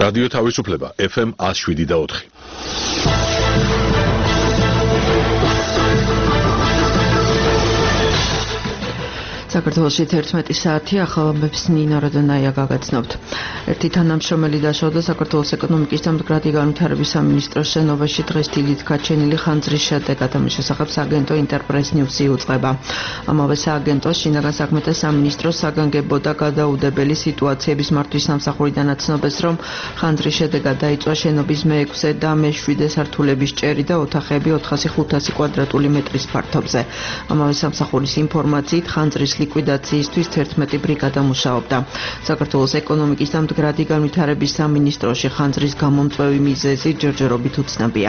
რადიო თავისუფლება FM 107.4. საქართველოში 11 საათი ახალ ამბებს ნინა როდონაია გაგაცნობთ. ერთი თანამშრომელი დაშავდა საქართველოს ეკონომიკის და მდგრადი განვითარების სამინისტროს შენობაში დღეს დილით გაჩენილი ხანძრის შედეგად. ამის შესახებ სააგენტო ინტერპრეს ნიუსი უწყება. ამავე სააგენტოს შინაგან საქმეთა სამინისტროს საგანგებო და გადაუდებელი სიტუაციების მართვის სამსახურიდან აცნობს, რომ ხანძრის შედეგად დაიწვა შენობის მე-6 და მე-7 სართულების ჭერი და ოთახები 400-500 კვადრატული მეტრის ფართობზე. ამავე სამსახურის ინფორმაციით ხანძრის ლიკვიდაციისთვის 11 ბრიგადა მუშაობდა. საქართველოს ეკონომიკის და მდგრადი განვითარების სამინისტროში ხანძრის გამომწვევი მიზეზი ჯერჯერობით უცნობია.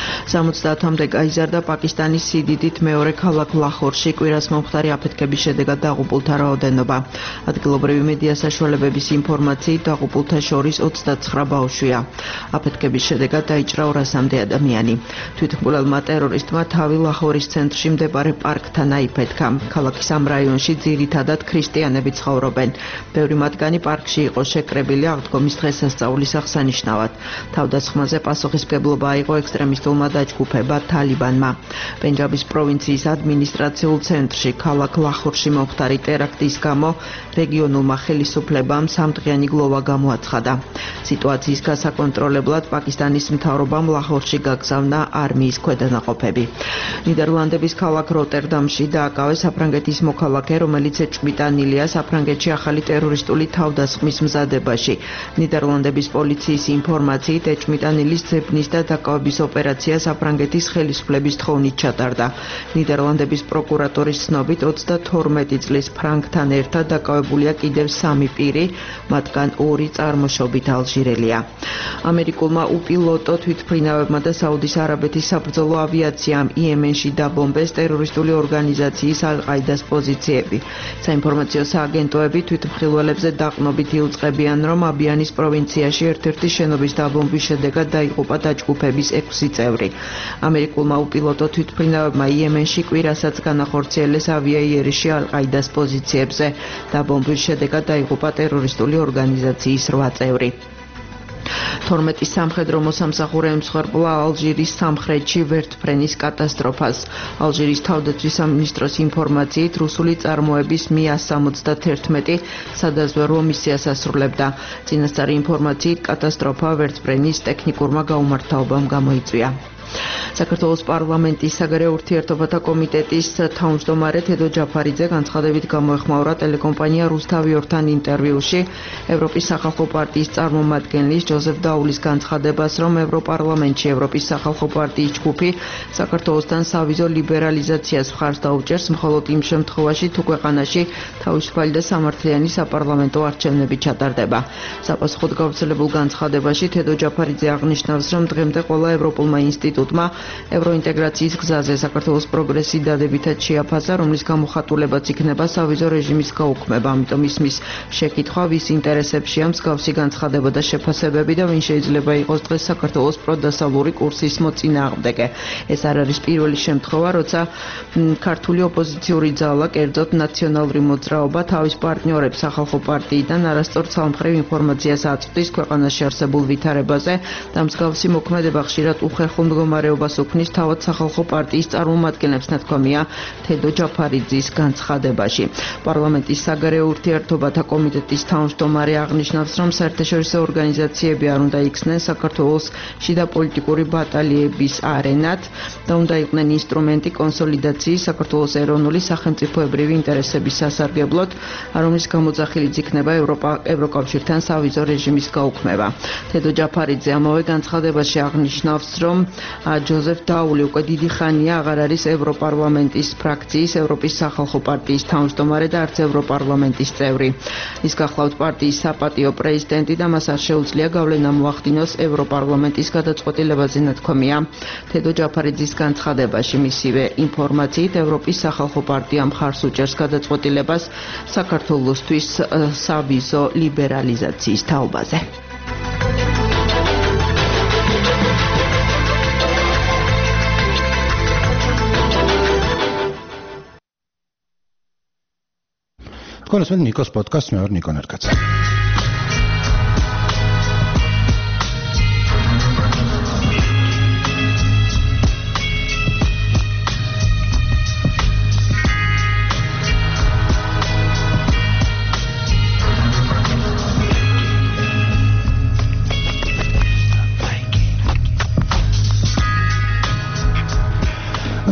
70-მდე გაიზარდა პაკისტანის სიდიდით მეორე ქალაქ ლაჰორში კვირას მომხდარი აფეთქების შედეგად დაღუპულთა რაოდენობა. ადგილობრივი მედია საშუალებების ინფორმაციით დაღუპულთა შორის 29 ბავშვია. აფეთქების შედეგად დაიჭრა 200-მდე ადამიანი. თვითმკვლელმა ტერორისტმა თავი ლაჰორის ცენტრში მდებარე პარკთან აიფეთქა. ქალაქის ამ რაიონში ძირითადად ქრისტიანები ცხოვრობენ. ბევრი მათგანი პარკში იყო შეკრებილი აღდგომის დღესასწაულის აღსანიშნავად. თავდასხმაზე პასუხისმგებლობა აიღო ექსტრემისტულმა დაჯგუფება თალიბანმა. პენჯაბის პროვინციის ადმინისტრაციულ ცენტრში ქალაქ ლაჰორში მომხდარი ტერაქტის გამო რეგიონულმა ხელისუფლებამ 3დღიანი გლოვა გამოაცხადა. სიტუაციის გასაკონტროლებლად პაკისტანის მთავრობამ ლაჰორში გაგზავნა არმიის ქვედანაყოფები. ნიდერლანდების ქალაქ როტერდამში დააკავეს საფრანგეთის მოქალაქე, რომელიც ეჭვმიტანილია საფრანგეთში ახალი ტერორისტული თავდასხმის მზადებაში. ნიდერლანდების პოლიციის ინფორმაციით ეჭვმიტანილის ძებნის და დაკავების ოპერაცია საფრანგეთის ხელისუფლების თხოვნით ჩატარდა. ნიდერლანდების პროკურატორის ცნობით 32 წლის ფრანგთან ერთად დაკავებულია კიდევ 3 პირი, მათგან 2 წარმოშობით ალჟირელია. ამერიკულმა უპილოტო თვითმფრინავებმა და საუდის არაბეთის საბრძოლო ავიაციამ იემენში დაბომბეს ტერორისტული ორგანიზაციის ალ-ყაიდას პოზიციები. საინფორმაციო სააგენტოები თვითმხილველებზე დაყრდნობით იუწყებიან, რომ აბიანის პროვინციაში ერთ-ერთი შენობის დაბომბვის შედეგად დაიღუპა დაჯგუფების 6 წევრი. ამერიკულმა უპილოტო თვითმფრინავებმა იემენში კვირასაც განახორციელეს ავიაიერიში ალ-ყაიდას პოზიციებზე. დაბომბვის შედეგად დაიღუპა ტერორისტული ორგანიზაციის 8 წევრი. 12 სამხედრო მოსამსახურე ემსხვერპლა ალჟირის სამხრეთში ვერტფრენის კატასტროფას. ალჟირის თავდაცვის სამინისტროს ინფორმაციით რუსული წარმოების Mi-171 სადაზვერვო მისიას ასრულებდა. წინასწარი ინფორმაციით კატასტროფა ვერტფრენის ტექნიკურმა გაუმართავობამ გამოიწვია. საქართველოს პარლამენტის საგარეო ურთიერთობათა კომიტეტის თავმჯდომარე თედო ჯაფარიძე განცხადებით გამოეხმაურა ტელეკომპანია რუსთავი-ორთან ინტერვიუში ევროპის სახალხო პარტიის წარმომადგენლის ჯოზეფ დაულის განცხადებას, რომ ევროპარლამენტში ევროპის სახალხო პარტიის ჯგუფი საქართველოსთან სავიზო ლიბერალიზაციას მხარს დაუჭერს მხოლოდ იმ შემთხვევაში, თუ ქვეყანაში თავისუფალი და სამართლიანი საპარლამენტო არჩევნები ჩატარდება. საპასუხოდ გავრცელებულ განცხადებაში თედო ჯაფარიძე აღნიშნავს, რომ დღემდე ყველა ევროპულმა ინსტიტუტმა ევროინტეგრაციის გზაზე საქართველოს პროგრესი დადებითად შეაფასა, რომლის გამოხატულებაც იქნება სავიზო რეჟიმის გაუქმება. ამიტომ ისმის შეკითხვა, ვის ინტერესებშია მსგავსი განცხადება და შეფასებები და ვინ შეიძლება იყოს დღეს საქართველოს პროდასალური კურსის მოწინააღმდეგე. ეს არ არის პირველი შემთხვევა, როცა ქართული ოპოზიციური ძალა, კერძოდ ნაციონალური მოძრაობა თავის პარტნიორებს სახალხო პარტიიდან არასწორ ცალმხრივ ინფორმაციას აწვდის ქვეყანაში არსებულ ვითარებაზე და მსგავსი მოქმედება ხშირად უხერხულ მდგომარეობას უქმნის თავად სახალხო პარტიის წარმომადგენლებს, ნათქვამია თედო ჯაფარიძის განცხადებაში. პარლამენტის საგარეო ურთიერთობათა კომიტეტის თავმჯდომარე აღნიშნავს, რომ საერთაშორისო ორგანიზაციები არ უნდა იქცნენ საქართველოს შიდა პოლიტიკური ბატალიების არენად და უნდა იყვნენ ინსტრუმენტი კონსოლიდაციის საქართველოს ეროვნული სახელმწიფოებრივი ინტერესების სასარგებლოდ, რომლის გამოძახილიც იქნება ევროკავშირთან სავიზო რეჟიმის გაუქმება. თედო ჯაფარიძე ამავე განცხადებაში აღნიშნავს, რომ ჯოზეფ დაული უკვე დიდი ხანია აღარ არის ევროპარლამენტის ფრაქციის ევროპის სახალხო პარტიის თავმჯდომარე და არც ევროპარლამენტის წევრი. ის გახლავთ პარტიის საპატიო პრეზიდენტი და მას არ შეუძლია გავლენა მოახდინოს ევროპარლამენტის გადაწყვეტილებაზე, ნათქვამია თედო ჯაფარიძის განცხადებაში. მისივე ინფორმაციით ევროპის სახალხო პარტია მხარს უჭერს გადაწყვეტილებას საქართველოსთვის სავიზო ლიბერალიზაციის თაობაზე. Konusmen Nikos podcast, me Nikon erkatsa.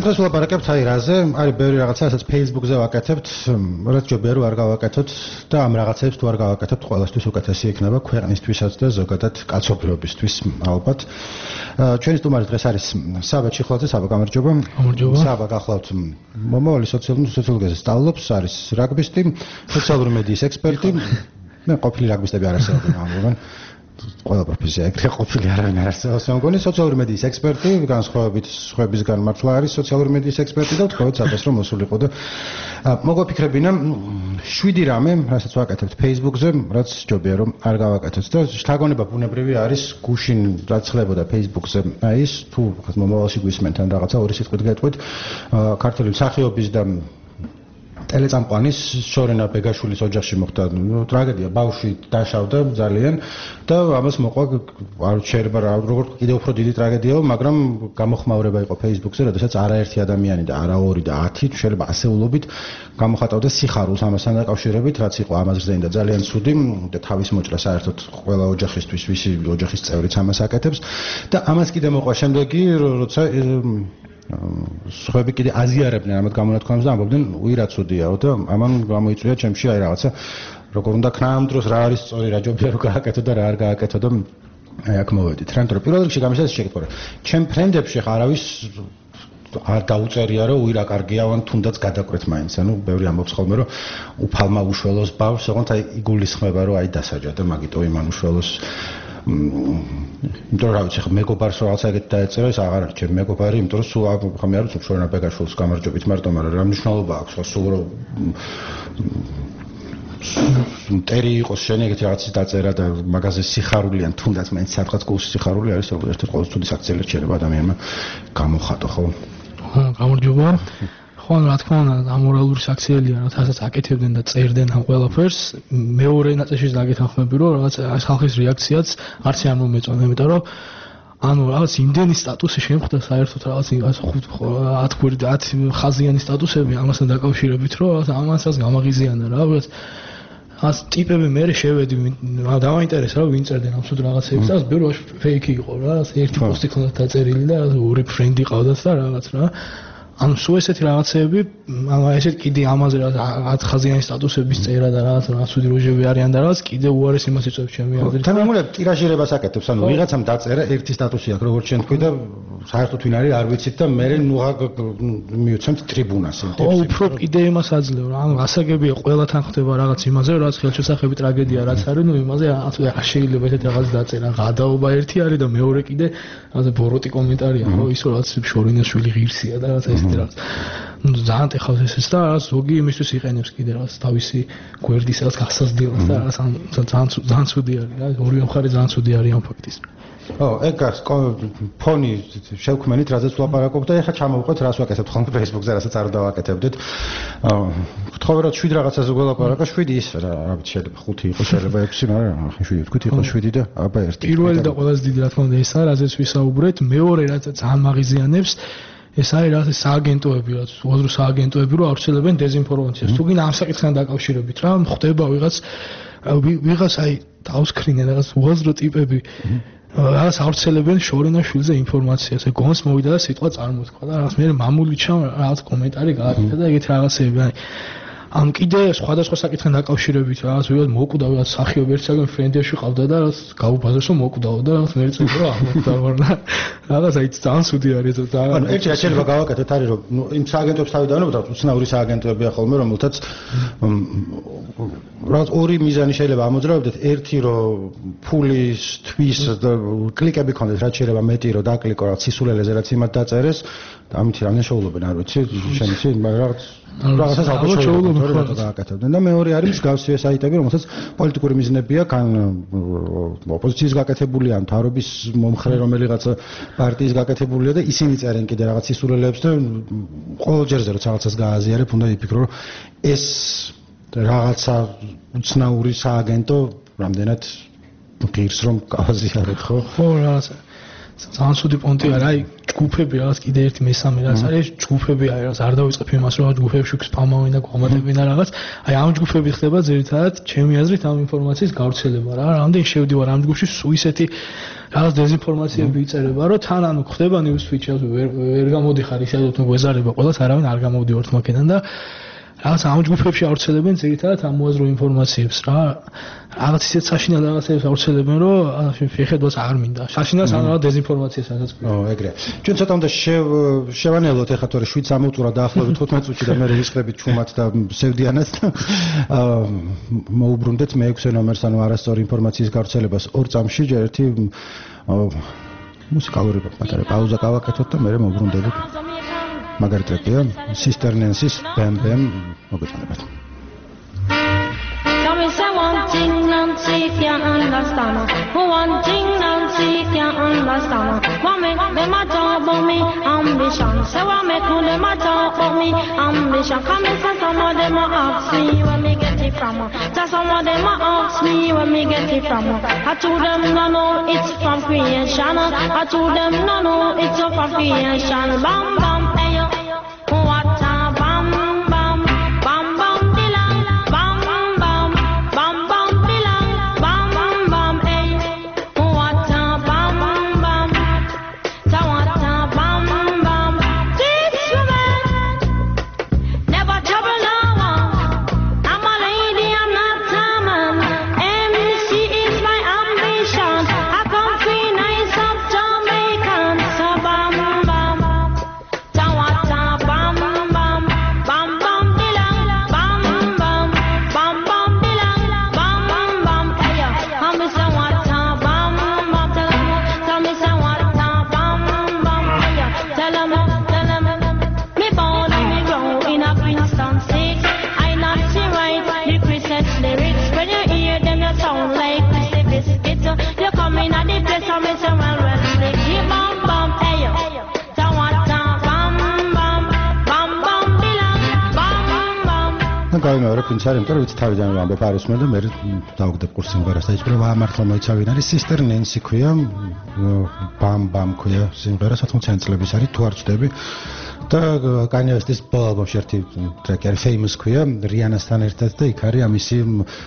დღეს ვლაპარაკებთ აი რაზე, არის ბევრი რაღაცა, რასაც Facebook-ზე ვაკეთებთ, რაც ჯობია რომ არ გავაკეთოთ და ამ რაღაცებს თუ არ გავაკეთებთ, ყველასთვის უკეთესი იქნება ქვეყნისთვისაც და ზოგადად კაცობრიობისთვის ალბათ. ჩვენი სტუმარი დღეს არის საბა ჩიხლაძე, საბა გამარჯობა. საბა გახლავთ მომავალი სოციოლოგიაზე სწავლობს, არის რაგბისტი, სოციალური მედიის ექსპერტი. მე ყოფილი რაგბისტები არ არსებობენ ამბობენ. ყველა პროფესია ეგრე ყოფილი არავინ არ არსებობს. მე მგონი სოციალური მედიის ექსპერტი, განსხვავებით სხვებისგან მართლა არის სოციალური მედიის ექსპერტი და ვთქვათ სადაც რომ მოსულიყო და მოგვაფიქრებინა 7 რამე, რასაც ვაკეთებთ Facebook-ზე, რაც ჯობია რომ არ გავაკეთოთ და შთაგონება ბუნებრივი არის გუშინ რაც ხდებოდა Facebook-ზე. აი ის თუ მომავალში გვისმენთ ან რაღაცა ორი სიტყვით გეტყვით, ქართული მსახიობის და ტელეწამყვანის შორენა ბეგაშვილის ოჯახში მოხდა ტრაგედია, ბავშვი დაშავდა ძალიან და ამას მოყვა არ შეიძლება როგორც კიდევ უფრო დიდი ტრაგედიაა, მაგრამ გამოხმაურება იყო Facebook-ზე, როდესაც არაერთი ადამიანი და არა 2 და 10 შეიძლება ასეულობით გამოხატავდა სიხარულს ამასთან დაკავშირებით, რაც იყო ამას რძენდა ძალიან ცუდი და თავის მოჭრა საერთოდ ყველა ოჯახისთვის, ვისი ოჯახის წევრიც ამას აკეთებს და ამას კიდე მოყვა შემდეგი, როცა სხვები კიდე აზიარებდნენ ამათ გამონათქვამებს და ამბობდნენ უირად ცუდიაო და ამან გამოიწვია ჩემში აი რაღაცა როგორ უნდა ქნა ამ დროს რა არის სწორი რა ჯობია რომ გააკეთო და რა არ გააკეთო და აი აქ მოვედით რამ თორე პირველ რიგში გამიშა შეკითხვა ჩემ ფრენდებში ხარ არავის არ დაუწერია რომ უირა კარგია ან თუნდაც გადაკვეთ მაინც ანუ ბევრი ამბობს ხოლმე რომ უფალმა უშველოს ბავშვს ოღონდ აი იგულისხმება რომ აი დასაჯა და მაგიტო იმან უშველოს იმიტომ რომ ვიცი ხო მეგობარს რაღაცა ეგეთ დაეწერა ეს აღარ არის ჩემი მეგობარი იმიტომ რომ სულ ხომ მე არ ვიცი შორენა ბეგაშვილს გამარჯვებით მარტო მაგრამ რა მნიშვნელობა აქვს ხო სულ რომ ტერი იყოს შენ ეგეთი რაღაცის დაწერა და მაგაზე სიხარულიან თუნდაც მაინც სადღაც გულში სიხარული არის როგორც ერთ ყოველ სტუდის აქციელი რჩება ადამიანმა გამოხატო ხო გამარჯობა ხო რა თქმა უნდა ამორალური საქციელია რომ თასაც აკეთებდნენ და წერდნენ ამ ყველაფერს მეორე ნაწილში დაგეთანხმები რომ რაღაც ეს ხალხის რეაქციაც არც არ მომეწონა იმიტომ რომ ანუ რაღაც იმდენი სტატუსი შემხვდა საერთოდ რაღაც 10 ხაზიანი სტატუსები ამასთან დაკავშირებით რომ რაღაც ამასაც გამაღიზიანა რა რაღაც ას ტიპები მე შევედი დავაინტერესა რომ ვინ წერდნენ ამ სულ რაღაცებს და ბევრი ფეიქი იყო რა ერთი პოსტი ქონდა დაწერილი და ორი ფრენდი ყავდათ და რაღაც რა ანუ სულ ესეთი რაღაცები ანუ ესეთ კიდე ამაზე რა 10 ხაზიანი სტატუსების წერა და რაღაც ცუდი როჟები არიან და რაღაც კიდე უარეს იმას იწევს ჩემი აზრით თანამდებობები ტირაჟირებას აკეთებს ანუ ვიღაცამ დაწერა ერთი სტატუსი აქვს როგორც შენ თქვი და საერთოდ ვინ არის არ ვიცით და მე ნუღა მიუცემთ ტრიბუნას ხო უფრო კიდე იმას აძლევ რა ანუ გასაგებია ყველათან ხდება რაღაც იმაზე რაც ხელშესახები ტრაგედია რაც არის ნუ იმაზე არ შეიძლება ესეთ რაღაც დაწერა გადაობა ერთი არის და მეორე კიდე რაღაც ბოროტი კომენტარია ხო ისო რაღაც შორინაშვილი ღირსია და რაღაც ესეთი რაღაც ну ძალიან ეხავს ესეც და რაღაც ზოგი იმისთვის იყენებს კიდე რაღაც თავისი გვერდისაც გასაზრდელად და რაღაც ძალიან ცუდი არის რა ორივე მხარე ძალიან ცუდი არის ამ ფაქტის ო ეგ არის ფონი შევქმენით რაზეც ვლაპარაკობთ და ეხლა ჩამოვყვეთ რას ვაკეთებთ ხოლმე Facebook-ზე რასაც არ დავაკეთებდეთ გთხოვე რომ 7 რაღაცაზე ველაპარაკა 7 ის რა ვიცი შეიძლება 5 იყოს შეიძლება 6 მაგრამ 7 თქვით იყო 7 და აბა 1 პირველი და ყველაზე დიდი რა თქმა უნდა ესაა რაზეც ვისაუბრეთ მეორე რაც ძალიან მაღიზიანებს ეს არის რა სააგენტოები რაც უაზრო სააგენტოები რომ ავრცელებენ დეზინფორმაციას თუ გინდა ამ საკითხთან დაკავშირებით რა ხდება ვიღაც აი დაუსკრინე რაღაც უაზრო ტიპები რაღაც ავრცელებენ შორინაშვილზე ინფორმაციას ეგ გონს მოვიდა და სიტყვა წარმოთქვა და რაღაც მე მამული ჩამ რაღაც კომენტარი გააკეთა და ეგეთ რაღაცები აი ამ კიდე სხვადასხვა საკითხთან დაკავშირებით რაღაც ვიღაც მოკვდა ვიღაც სახიობ ერთსაგან ფრენდებში ყავდა და რაღაც გაუბაზროს რომ მოკვდაო და რაღაც მე წუხო რა მოკვდაო რაღაც აი ძალიან სუდი არის და ანუ ერთი რა შეიძლება გავაკეთოთ არის რომ იმ სააგენტოებს თავიდანვე უცნაური სააგენტოებია ხოლმე რომელთაც რაღაც ორი მიზანი შეიძლება ამოძრავებდეთ ერთი რომ ფულის თვის და კლიკები ქონდეს რაც შეიძლება მეტი რომ დაკლიკო რაღაც სისულელეზე რაც იმათ დაწერეს და ამით რამე შეულობენ არ ვიცი შემიცი მაგრამ რაღაცას ალბათ შეულობენ გააკეთებდნენ და მეორე არის მსგავსი საიტები რომელსაც პოლიტიკური მიზნები აქვს ან ოპოზიციის გაკეთებულია ან თავრობის მომხრე რომელიღაცა პარტიის გაკეთებულია და ისინი წერენ კიდე რაღაც სისულელეებს და ყოველ ჯერზე რომ რაღაცას გააზიარებ უნდა იფიქრო რომ ეს რაღაცა უცნაური სააგენტო რამდენად ღირს რომ გავაზიარებ ხო ხო რაღაცა ძალიან ცუდი პონტი არა აი ჯგუფები რაღაც კიდე ერთი მესამე რაც არის ჯგუფები არის რაღაც არ დავიწყებ იმას რომ ჯგუფებში სპამავენ და გვამატებენ რაღაც აი ამ ჯგუფები ხდება ძირითადად ჩემი აზრით ამ ინფორმაციის გავრცელება რა რამდენი შევდივარ ამ ჯგუფში სულ ისეთი რაღაც დეზინფორმაციები იწერება რომ თან ანუ ხდება ნიუსფიჩი ვერ გამოდიხარ ისე თუ გვეზარება ყველას არავინ არ გამოვდივართ მაქედან და რაღაც ამ ჯგუფებში ავრცელებენ ძირითადად ამ მოაზრო ინფორმაციებს რა რაღაც ისეთ საშინელ რაღაცებს ავრცელებენ რომ შეხედოს არ მინდა საშინელს ან რაღაც დეზინფორმაციასაც ეგრეა ჩვენ ცოტა უნდა შევანელოთ ეხლა თორე 7 სამოწურა დაახლოებით 15 წუთში და მე ვისწრებით ჩუმად და სევდიანად და მოუბრუნდეთ მე-6 ნომერს ანუ არასწორი ინფორმაციის გავრცელებას 2 წამში ჯერ ერთი მუსიკალური პატარა პაუზა გავაკეთოთ და მე მოვუბრუნდებით მაგარი ტრეკია Sister Nancy's Bam Bam მოგეწონებათ One thing Nancy can't understand. One thing Nancy can't understand. What make them a talk about me ambition? Say what make them a talk about me ambition? Come and say some of them a ask me where me get it from. Say some of them a ask me where me get it from. I told them no no it's from creation. I told them no no it's from creation. Bam bam hey yo, what a bam bam bam bam dilang bam. გავიმეორე პრინც არის, იმიტომ რომ ვიცი თავიდან ვამბობ არის მე და მე დავგდებ კურს სიმღერას და იცი რა მართლა მოიცავინ არის Sister Nancy ქვია Bam Bam ქვია სიმღერა 80 წლების არის თუ არ ვწდები და Kanye West-ის ალბომში ერთი ტრეკი არის Famous ქვია Rihanna-სთან ერთად და იქ არის ამისი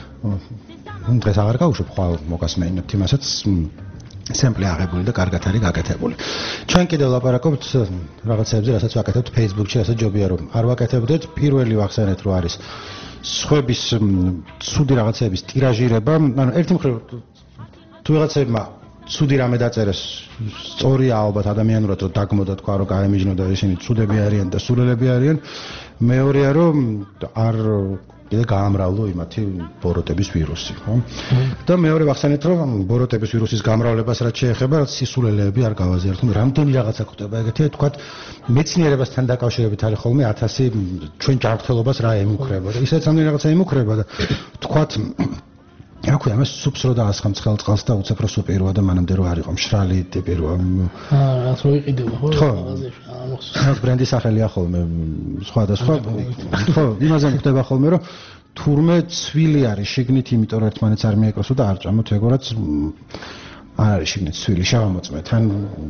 დღეს აღარ გავუშვებ ხვალ მოგასმენებთ იმასაც სემპლი აღებული და კარგად არის გაკეთებული. ჩვენ კიდევ ლაპარაკობთ რაღაცებზე, რასაც ვაკეთებთ Facebook-ში, ასე ჯობია რომ არ ვაკეთებდეთ. პირველი ვახსენეთ რომ არის სხვების ცუდი რაღაცების ტირაჟირება. ანუ ერთი მხრივ თუ რაღაცებმა ცუდი რამე დაწერეს, სწორია ალბათ ადამიანურად რომ დაგმოდა თქვა რომ გაემიჯნო და ისინი ცუდები არიან და სულელები არიან. მეორეა რომ არ კიდე გაამრავლო იმათი ბოროტების ვირუსი, ხო? და მეორე ვახსენეთ რომ ბოროტების ვირუსის გამრავლებას რაც შეეხება, რაც სისულელეები არ გავაზიაროთ, რამდენი რაღაცა ხდება ეგეთი, თქვათ მეცნიერებასთან დაკავშირებით არის ხოლმე 1000 ჩვენ ჯანმრთელობას რა ემუქრება და ისეთ რამდენი რაღაცა ემუქრება და თქვათ რა ქვია, მას სუპს რო დაასხამ ცხელ წყალს და უცებ რო სუპიროა და მანამდე რო არ იყო მშრალი ტიპი რო რაც რო იყიდება ხო რაღაცებში ამას ბრენდის სახელია ხოლმე სხვადასხვა ხო იმაზე ხდება ხოლმე რომ თურმე ცვილი არის შიგნით იმიტომ რომ ერთმანეთს არ მიეკროსო და არ ჭამოთ ეგორაც არ არის შიგნით ცვილი შევამოწმეთ თან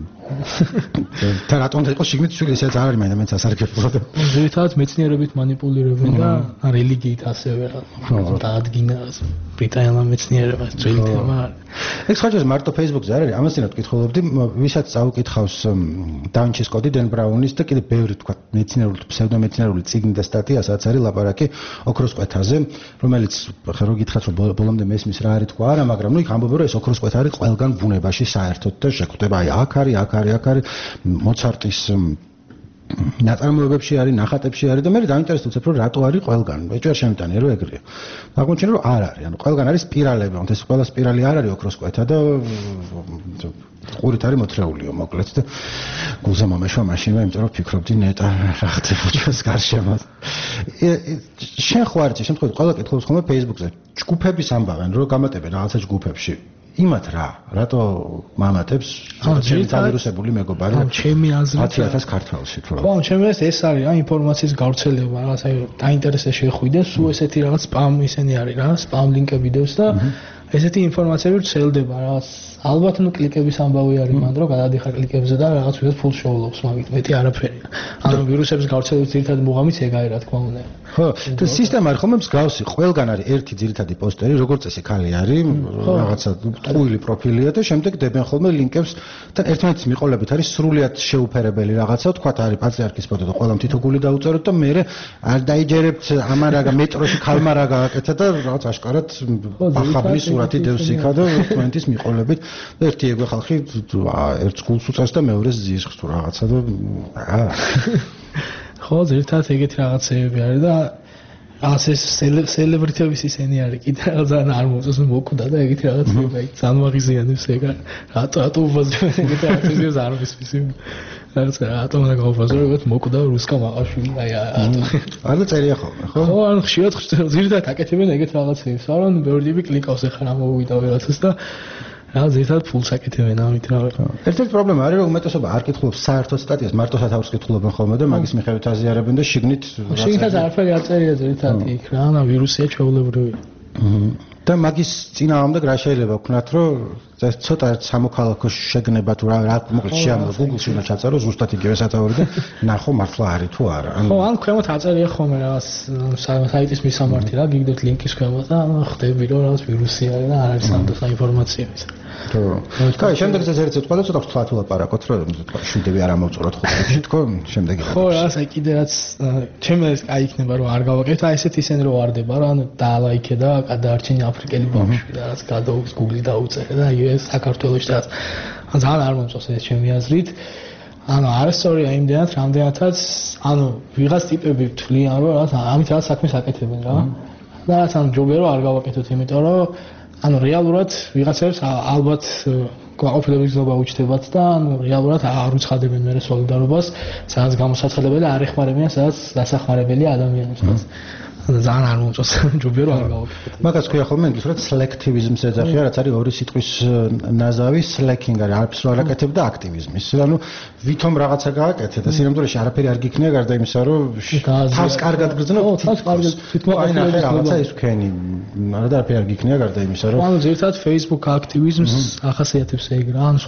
რატომ და იყო შიგნით ცვილი ესეც არ არის მაინც ასარგებლო და ზოგადად მეცნიერებით манипуლირებენ და რელიგიით ასევე დაადგინა ბრიტანელმა მეცნიერებას ძველი თემა ეს ხაჭას მარტო Facebook-ზე არ არის ამასთანავე ვკითხულობდი ვისაც წაუკითხავს დანჩის კოდი დენ ბრაუნის და კიდე ბევრი თქვა მეცნიერული ფსევდომეცნიერული წიგნი და სტატია სადაც არის ლაპარაკი ოქროს კვეთაზე რომელიც ხა რო გითხრათ რომ ბოლომდე მესმის რა არის თქვა არა მაგრამ ნუ იქ ამბობენ რომ ეს ოქროს კვეთა არის ყველგან ბუნებაში საერთოდ და შეხვდება აი აქ არის მოცარტის ნაწარმოებებში არის ნახატებში არის და მე დაინტერესდეთ რომ რატო არის ყველგან ეჭვარ შემიტანია რომ ეგრეა აღმოჩნდა რომ არ არის ანუ ყველგან არის სპირალები ანუ ეს ყველა სპირალი არ არის ოქროს კვეთა და ყურით არის მოთრეულიო მოკლედ და გულზე მომეშვა მაშინვე იმიტომ რომ ფიქრობდი ნეტა რა ხდება ჩვენს გარშემო შენ ხო არ იცი შემთხვევით ყველა კითხულობს ხოლმე Facebook-ზე ჯგუფების ამბავენ რომ გამატებენ რაღაცა ჯგუფებში იმათ რატო მამათებს ვირუსებული მეგობარი ჩემი აზრით 10000 ქართველში თუ რა ხო ჩემი აზრით ეს არის რა ინფორმაციის გავრცელება რაღაც აი დაინტერესება შეხვიდეს სულ ესეთი რაღაც სპამ ისენი არის რა სპამ ლინკები დევს და ესეთი ინფორმაციები ვრცელდება რაღაც ალბათ ნუ კლიკების ამბავი არის მანდ რომ გადადიხარ კლიკებზე და რაღაც ვიღაც ფულს შეულობს მაგით მეტი არაფერია ანუ ვირუსების გავრცელების ძირითადი მუღამიც ეგაა რა თქმა უნდა ხო და სისტემა არის ხოლმე მსგავსი ყველგან არის ერთი ძირითადი პოსტერი როგორც წესი ხალი არის რაღაცა ტყუილი პროფილია და შემდეგ დებენ ხოლმე ლინკებს და ერთმანეთის მიყოლებით არის სრულიად შეუფერებელი რაღაცა თქვა არის პატრიარქის ფოტო და ყველამ თითო გული დაუწეროთ და მე არ დაიჯერებთ ამარაგა მეტროში ქალმარა გააკეთა და რაღაც აშკარად ახაბლის სურათი დევს იქა და ერთმანეთის მიყოლებით და ერთი ეგ ხალხი ერთს გულს უწევს და მეორეს ზის თუ რაღაცა და ხო ზერთად ეგეთი რაღაცეები არის და რაღაც ეს სელებრიტების ისენი არის კიდე ძალიან არ მოწონს მოკვდა და ეგეთი რაღაცეები აი ძალიან აღიზიანებს ეგ რატო უბრალოდ ეგეთი რაღაცეებს არ მისმის რატო უნდა გავფასებოთ მოკვდა რუსკა მაყაშვილი აი არა წერია ხოლმე ხო ხო ანუ ხშირად ზირდათ აკეთებენ ეგეთ რაღაცეებს არა ნუ ბევრი ტიპი კლიკავს ახლა რა მოვიდა ვიღაცას და რაღაც ერთად ფულს აკეთებენ ამით რა ერთ-ერთი პრობლემა არის რომ უმეტესობა არ კითხულობს საერთოდ სტატიას მარტო სათაურს კითხულობენ ხოლმე და მაგის მიხედვით აზიარებენ და შიგნით არაფერი არ წერია ერთად იქ რა ანუ ვირუსია ჩვეულებრივი და მაგის წინააღმდეგ რა შეიძლება ვქნათ რომ ცოტა სამოქალაქო შეგნება თუ რა მოკლედ შეამბო Google-ში უნდა ჩაწერო ზუსტად იგივე სათაური და ნახო მართლა არის თუ არა ხო ან ქვემოთ აწერია ხოლმე რაღაც საიტის მისამართი რა გიგდოთ ლინკის ქვემოთ და ხდები რომ რაღაც ვირუსი არის და არ არის სამდოს ინფორმაციების თუ კაი შემდეგ ზერცეთ ყველა ცოტა ვთქვა თუ ლაპარაკოთ რომ შვიდები არ ამოვწუროთ ხუთში თქო შემდეგ ხო რა აი კიდე რაც ჩემს ეს კაი იქნება რომ არ გავაკეთო აი ესეთ ისენ რომ ვარდება რა ანუ დაალაიქე და გადაარჩინე აფრიკელი ბავშვი და რაც გადაუგს Google-ი დაუწერე და ეს საქართველოში და ძალიან არ მომწონს ეს ჩემი აზრით ანუ არასწორია იმდენად რამდენადაც ანუ ვიღაც ტიპები თვლიან რომ რაღაც ამით რაღაც საქმეს აკეთებენ რა და რაც ანუ ჯობია რომ არ გავაკეთოთ იმიტომ რომ ანუ რეალურად ვიღაცებს ალბათ გაყოფილების გზობა უჩნდებათ და ანუ რეალურად არ უცხადებენ მერე სოლიდარობას სადაც გამოსაცხადებელია არ ეხმარებიან სადაც დასახმარებელია ადამიანებს ძალიან არ მომწონს ჯობია რომ არ გავაკეთოთ მაგას ქვია ხოლმე ინგლისურად სელექტივიზმს ეძახიან რაც არის ორი სიტყვის ნაზავი სლექინგ არის არაფერს არ აკეთებ და აქტივიზმის ანუ ვითომ რაღაცა გააკეთე და სინამდვილეში არაფერი არ გიქნია გარდა იმისა რომ თავს კარგად გრძნო თავს კარგად თვითონ აი ნახე რაღაცა ის ვქენი არა და არაფერი არ გიქნია გარდა იმისა რომ ანუ ზერთად Facebook აქტივიზმს ახასიათებს ეგ რა ან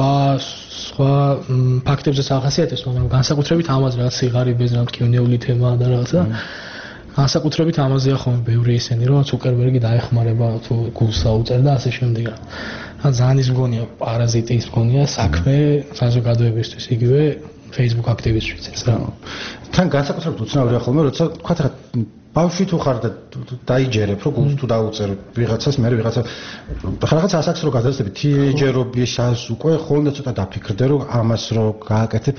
სხვა ფაქტებზეც ახასიათებს მაგრამ განსაკუთრებით ამაზე რაც სიღარიბეზე რა მტკივნეული თემაა და რაღაცა განსაკუთრებით ამაზეა ხოლმე ბევრი ისენი რომ ცუკერბერგი დაეხმარება თუ გულს აუწერ და ასე შემდეგ რა. ან ძალიან ის მგონია პარაზიტი ის მგონია საქმე საზოგადოებისთვის იგივე Facebook აქტივისტებიც ეს რა. თან განსაკუთრებით უცნაურია ხოლმე როცა თქვა რა ბავშვი თუ ხარ და დაიჯერებ რომ გულს თუ დაუწერ ვიღაცას მე ვიღაცა რაღაც ასაკს რო გადაცდები თინეიჯერობისას უკვე ხოლმე ცოტა დაფიქრდე რომ ამას რო გააკეთებ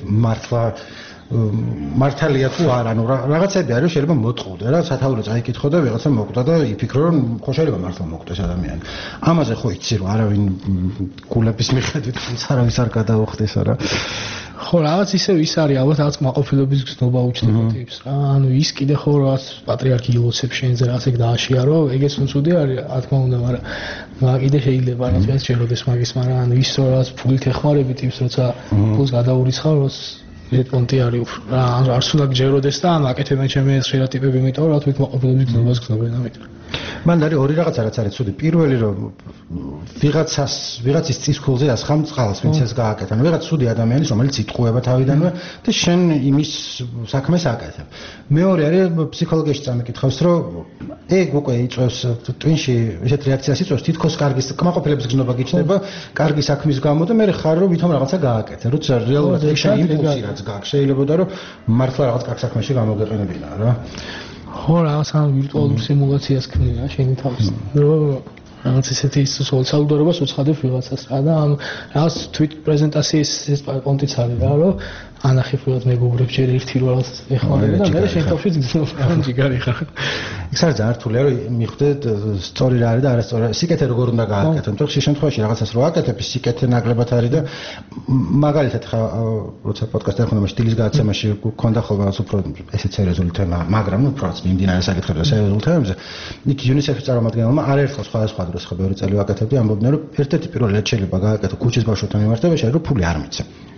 მართალია თუ არა, ანუ რაღაცები არის შეიძლება მოტყუდე რა, სათაური წაიკითხო და ვიღაცა მოკვდა და იფიქრო რომ ხო შეიძლება მართლა მოკვდეს ადამიანი. ამაზე ხო იცი რომ არავინ გულების მიხედვით არავის არ გადაუხდეს არა. ხო რაღაც ისევ ის არის ალბათ რაღაც მაყოფილების გზნობა უჩნდება ტიპს რა. ანუ ის კიდე ხო რაღაც პატრიარქი ილოცებს შენზე რაღაც ეგ დააშიარო, ეგეც უცუდი არის, რა თქმა უნდა, მაგრამ კიდე შეიძლება რაღაც შეეროდეს მაგის, მაგრამ ანუ ის რაღაც ფულით ეხმარები ტიპს როცა ფულს გადაურიცხავ როს პონტი არის რა არ სულ გჯეროდეს და ანუ აკეთებენ ჩემი ეს შეერატიპები იმიტომ რა თვით მაყოფილების გზნობას გზნობენ ამიტომ მან არის ორი რაღაცა რაც არის ცუდი პირველი რომ ვიღაცის წისქულზე ასხამ წყალს ვინც ეს გააკეთა ანუ ვიღაც ცუდი ადამიანის რომელიც იტყუება თავიდანვე და შენ იმის საქმეს აკეთებ მეორე არის ფსიქოლოგიაში წამიკითხავს რომ ეგ უკვე იწევს ტვინში ესეთ რეაქციას იწევს თითქოს კარგის კმაყოფილების გზნობა გიჩნდება კარგი საქმის გამო და მე ხარ რომ ვითომ რაღაცა გააკეთე როცა რეალურად შენ იმპულსი რაც გაქვს შეიძლება რომ მართლა რაღაც კარგ საქმეში გამოგეყენებინა რა ხო რაღაც ამ ვირტუალურ სიმულაციას ქმნია შენი თავის რომ რაღაც ისეთი სოციალურობას უცხადებ ვიღაცას რა და ამ რაღაც თვით პრეზენტაციის ეს პონტიც არის რა რომ ანახი ფულად მეგობრებს ჯერ ერთი რო რაღაც ეხმარება და მე შენ თავშიც გძნობ რა ჯიგარი ხარ ის არის ძალიან რთულია რომ მიხვდე სწორი რა არის და არასწორი სიკეთე როგორ უნდა გააკეთო თუმცა ხშირ შემთხვევაში რაღაცას რო აკეთებ სიკეთე ნაკლებად არის და მაგალითად ხა როცა პოდკასტი ახლა სტილის გადაცემაში გქონდა ხოლმე რაღაც უფრო ესეც სერიოზული თემა მაგრამ ნუ უფრო მიმდინარე საკითხებზე სერიოზულ თემებზე იქ UNICEF-ის წარმომადგენელმა არაერთხელ სხვადასხვა დროს ხა ბევრი წელი ვაკეთებდი ამბობდნენ რომ ერთ-ერთი პირველი რაც შეიძლება გააკეთო ქუჩის ბავშვებთან მიმართებაში არის რომ ფული არ მიცე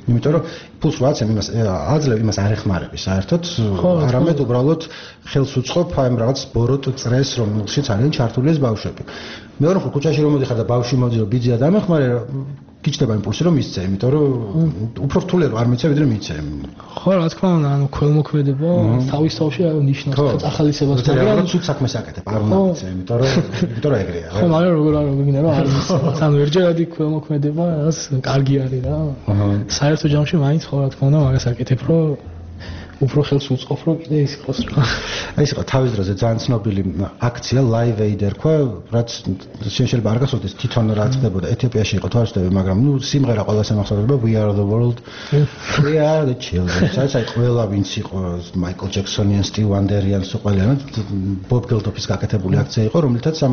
იმიტომ რომ ფულს ვაცემ იმას აძლევ იმას არ ეხმარები საერთოდ არამედ უბრალოდ ხელს უწყობ აი ამ რაღაც ბოროტ წრეს რომელშიც არიან ჩართული ეს ბავშვები მეორე ხო ქუჩაში რომ მოდიხარ და ბავშვი მოდი რომ ბიძია დამეხმარე გიჩნდება იმპულსი რომ მისცე იმიტომ რომ უფრო რთული არ მეცე ვიდრე მიცე ხო რა თქმა უნდა ანუ ქველმოქმედება თავის თავში ნიშნავს ახალისებას მაგრამ ცუდ საქმეს აკეთებ არ უნდა მიცე იმიტომ რომ ეგრეა ხო მაგრამ როგორ გინდა რომ არ მიცე ანუ ერთჯერადი ქველმოქმედება რაც კარგი არის რა საერთო ჯამში მაინც ხო რა თქმა უნდა მაგას აკეთებ რომ უფრო ხელს უწყობ რომ კიდე ის იყოს რა აი ეს იყო თავის დროზე ძალიან ცნობილი აქცია Live Aid ერქვა რაც შეიძლება არ გასულდეს თვითონ რა ხდებოდა ეთიოპიაში იყო თვალსწრაფი მაგრამ ნუ სიმღერა ყველას ემახსოვრება We Are the World We Are the Children საერთოდ ყველა ვინც იყო Michael Jackson-იან Stevie Wonder-იან ყველანი Bob Geldof-ის გაკეთებული აქცია იყო რომელთაც ამ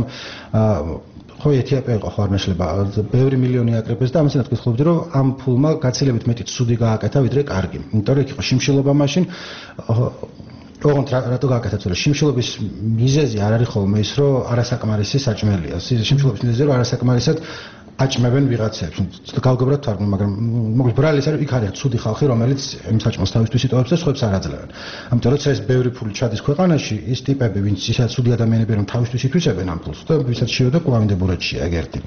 ხო ეთიოპია იყო ხო არ მეშლება ბევრი მილიონი აკრეფეს და ამასაც გითხრობდი რომ ამ ფულმა გაცილებით მეტი ცუდი გააკეთა ვიდრე კარგი იმიტომ რომ იქ იყო შიმშილობა მაშინ ოღონდ რატო გააკეთა თორე შიმშილობის მიზეზი არ არის ხოლმე ის რომ არასაკმარისი საჭმელია შიმშილობის მიზეზი რომ არასაკმარისად აჭმევენ ვიღაცებს გავგებრად თარგმნი მაგრამ მოკლედ ბრალი ის არის იქ არის ცუდი ხალხი რომელიც იმ საჭმელს თავისთვის იტოვებს და სხვებს არ აძლევენ ამიტომ როცა ეს ბევრი ფული ჩადის ქვეყანაში ის ტიპები ვინც ისეთ ცუდი ადამიანები რომ თავისთვის ითვისებენ ამ ფულს და ვისაც შეუდა კვლავინდებურეთშია ეგერთი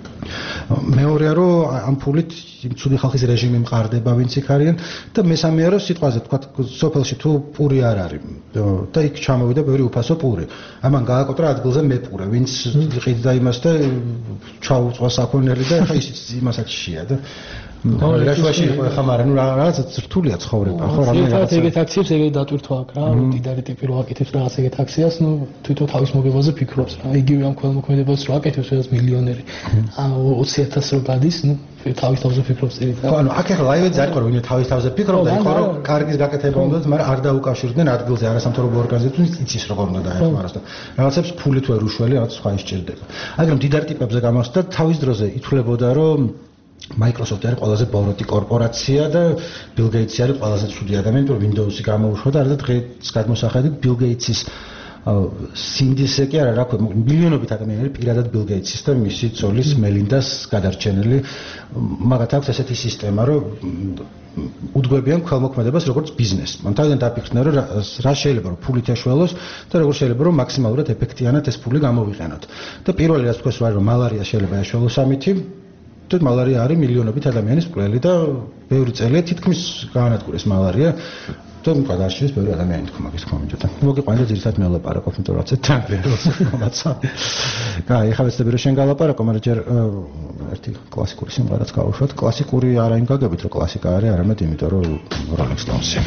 მეორეა რომ ამ ფულით ცუდი ხალხის რეჟიმი მყარდება ვინც იქ არიან და მესამეა რომ სიტყვაზე თქვა სოფელში თუ პური არ არის და იქ ჩამოვიდა ბევრი უფასო პური ამან გააკოტრა ადგილზე მეპურე ვინც იყიდა იმას და ჩაუწყვა საქონელი და ხა ისიც იმასაც შეა და რაშუაში იყო ხა მაგრამ ნუ რაღაც რთულია ცხოვრება ხო რაღაც ეგეთ აქციებს ეგეთ დატვირთვა აქვს რა დიდარი ტიპი რო აკეთებს რაღაც ეგეთ აქციას ნუ თვითონ თავის მოგებაზე ფიქრობს რა იგივე ამ ქველმოქმედებას რო აკეთებს რაღაც მილიონერი 20,000 რო გადის ნუ თავის თავზე ფიქრობს წირით რა ხო ანუ აქ ახლა ლაივედზე არ იყო რომ ვინმე თავის თავზე ფიქრობდა იყო რომ კარგის გაკეთება უნდა მაგრამ არ დაუკავშირდნენ ადგილზე არასამთავრობო ორგანიზაციებს იცის როგორ უნდა დაეხმაროს და რაღაცებს ფული თუ ერუშველი რაღაც სხვა ისჭირდება მაგრამ დიდარ ტიპებზე გამოსდა თავის დროზე ითვლებოდა რომ Microsoft არის ყველაზე ბოროტი კორპორაცია და Bill Gates არის ყველაზე ცუდი ადამიანი, რომ Windows-ი გამოუშვა და არა და დღეს გადმოსახედით Bill Gates-ის სინდისე კი არა რა ქვია, მილიონობით ადამიანები პირადად Bill Gates-ის და მისი ცოლის Melinda-ს გადარჩენილი, მაგათ აქვს ესეთი სისტემა, რომ უდგებიან ქველმოქმედებას როგორც ბიზნესს. მან თავიდან დაფიქრდნენ, რომ რა შეიძლება რომ ფულით ეშველოს და როგორ შეიძლება რომ მაქსიმალურად ეფექტიანად ეს ფული გამოვიყენოთ. და პირველი რაც თქვენ ვარ რომ მალარია შეიძლება ეშველოს ამითი და მალარია არის მილიონობით ადამიანის მკვლელი და ბევრი წელია თითქმის გაანადგურეს მალარია და გადაარჩიეს ბევრი ადამიანი თქო მაგის თქმა მინდოდა. მოგიყვანდა ძირითადად მე ვლაპარაკობ, იმიტომ რომ რაც თანბეროს მომაცა. კაი, ახლა ვეცდები რომ შენ გალაპარაკო, მაგრამ ჯერ ერთი კლასიკური სიმღერაც გავუშვათ. კლასიკური არა იმ გაგებით, რომ კლასიკა არის, არამედ იმიტომ რომ Rolling Stones-ი.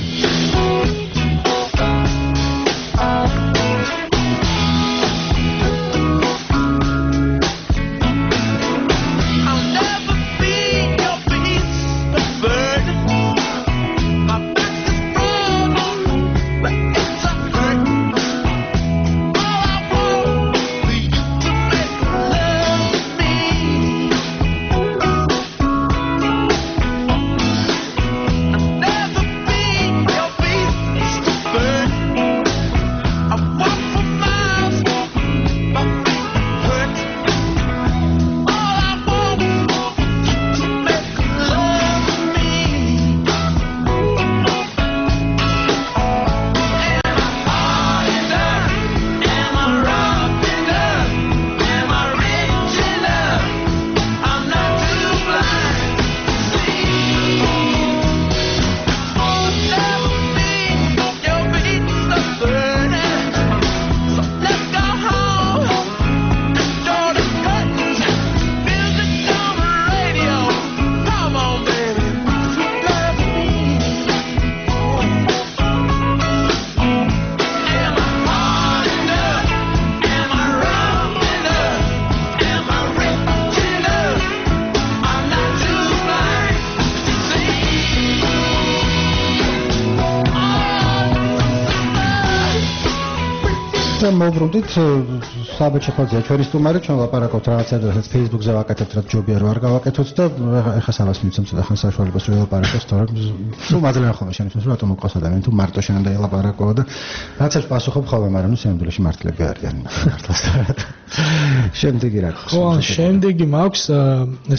მოვბრუნდით საბჭო ხალხია ჩვენი სტუმარი ჩვენ ლაპარაკობთ რაღაცა რასაც Facebook-ზე ვაკეთებთ რა ჯობია რომ არ გავაკეთოთ და ეხა სალას მიცემ ცოტა ხან საშუალებას რომ ელაპარაკოს თორემ თუ მაძლევენ ხოლმე შენთვის რატომ მოყავს ადამიანი თუ მარტო შენ უნდა ელაპარაკო და რაღაცებს პასუხობ ხოლმე მაგრამ ნუ სამდვილში მართლები არიან მართლაც და შემდეგი რა ხო შემდეგი მაქვს ეს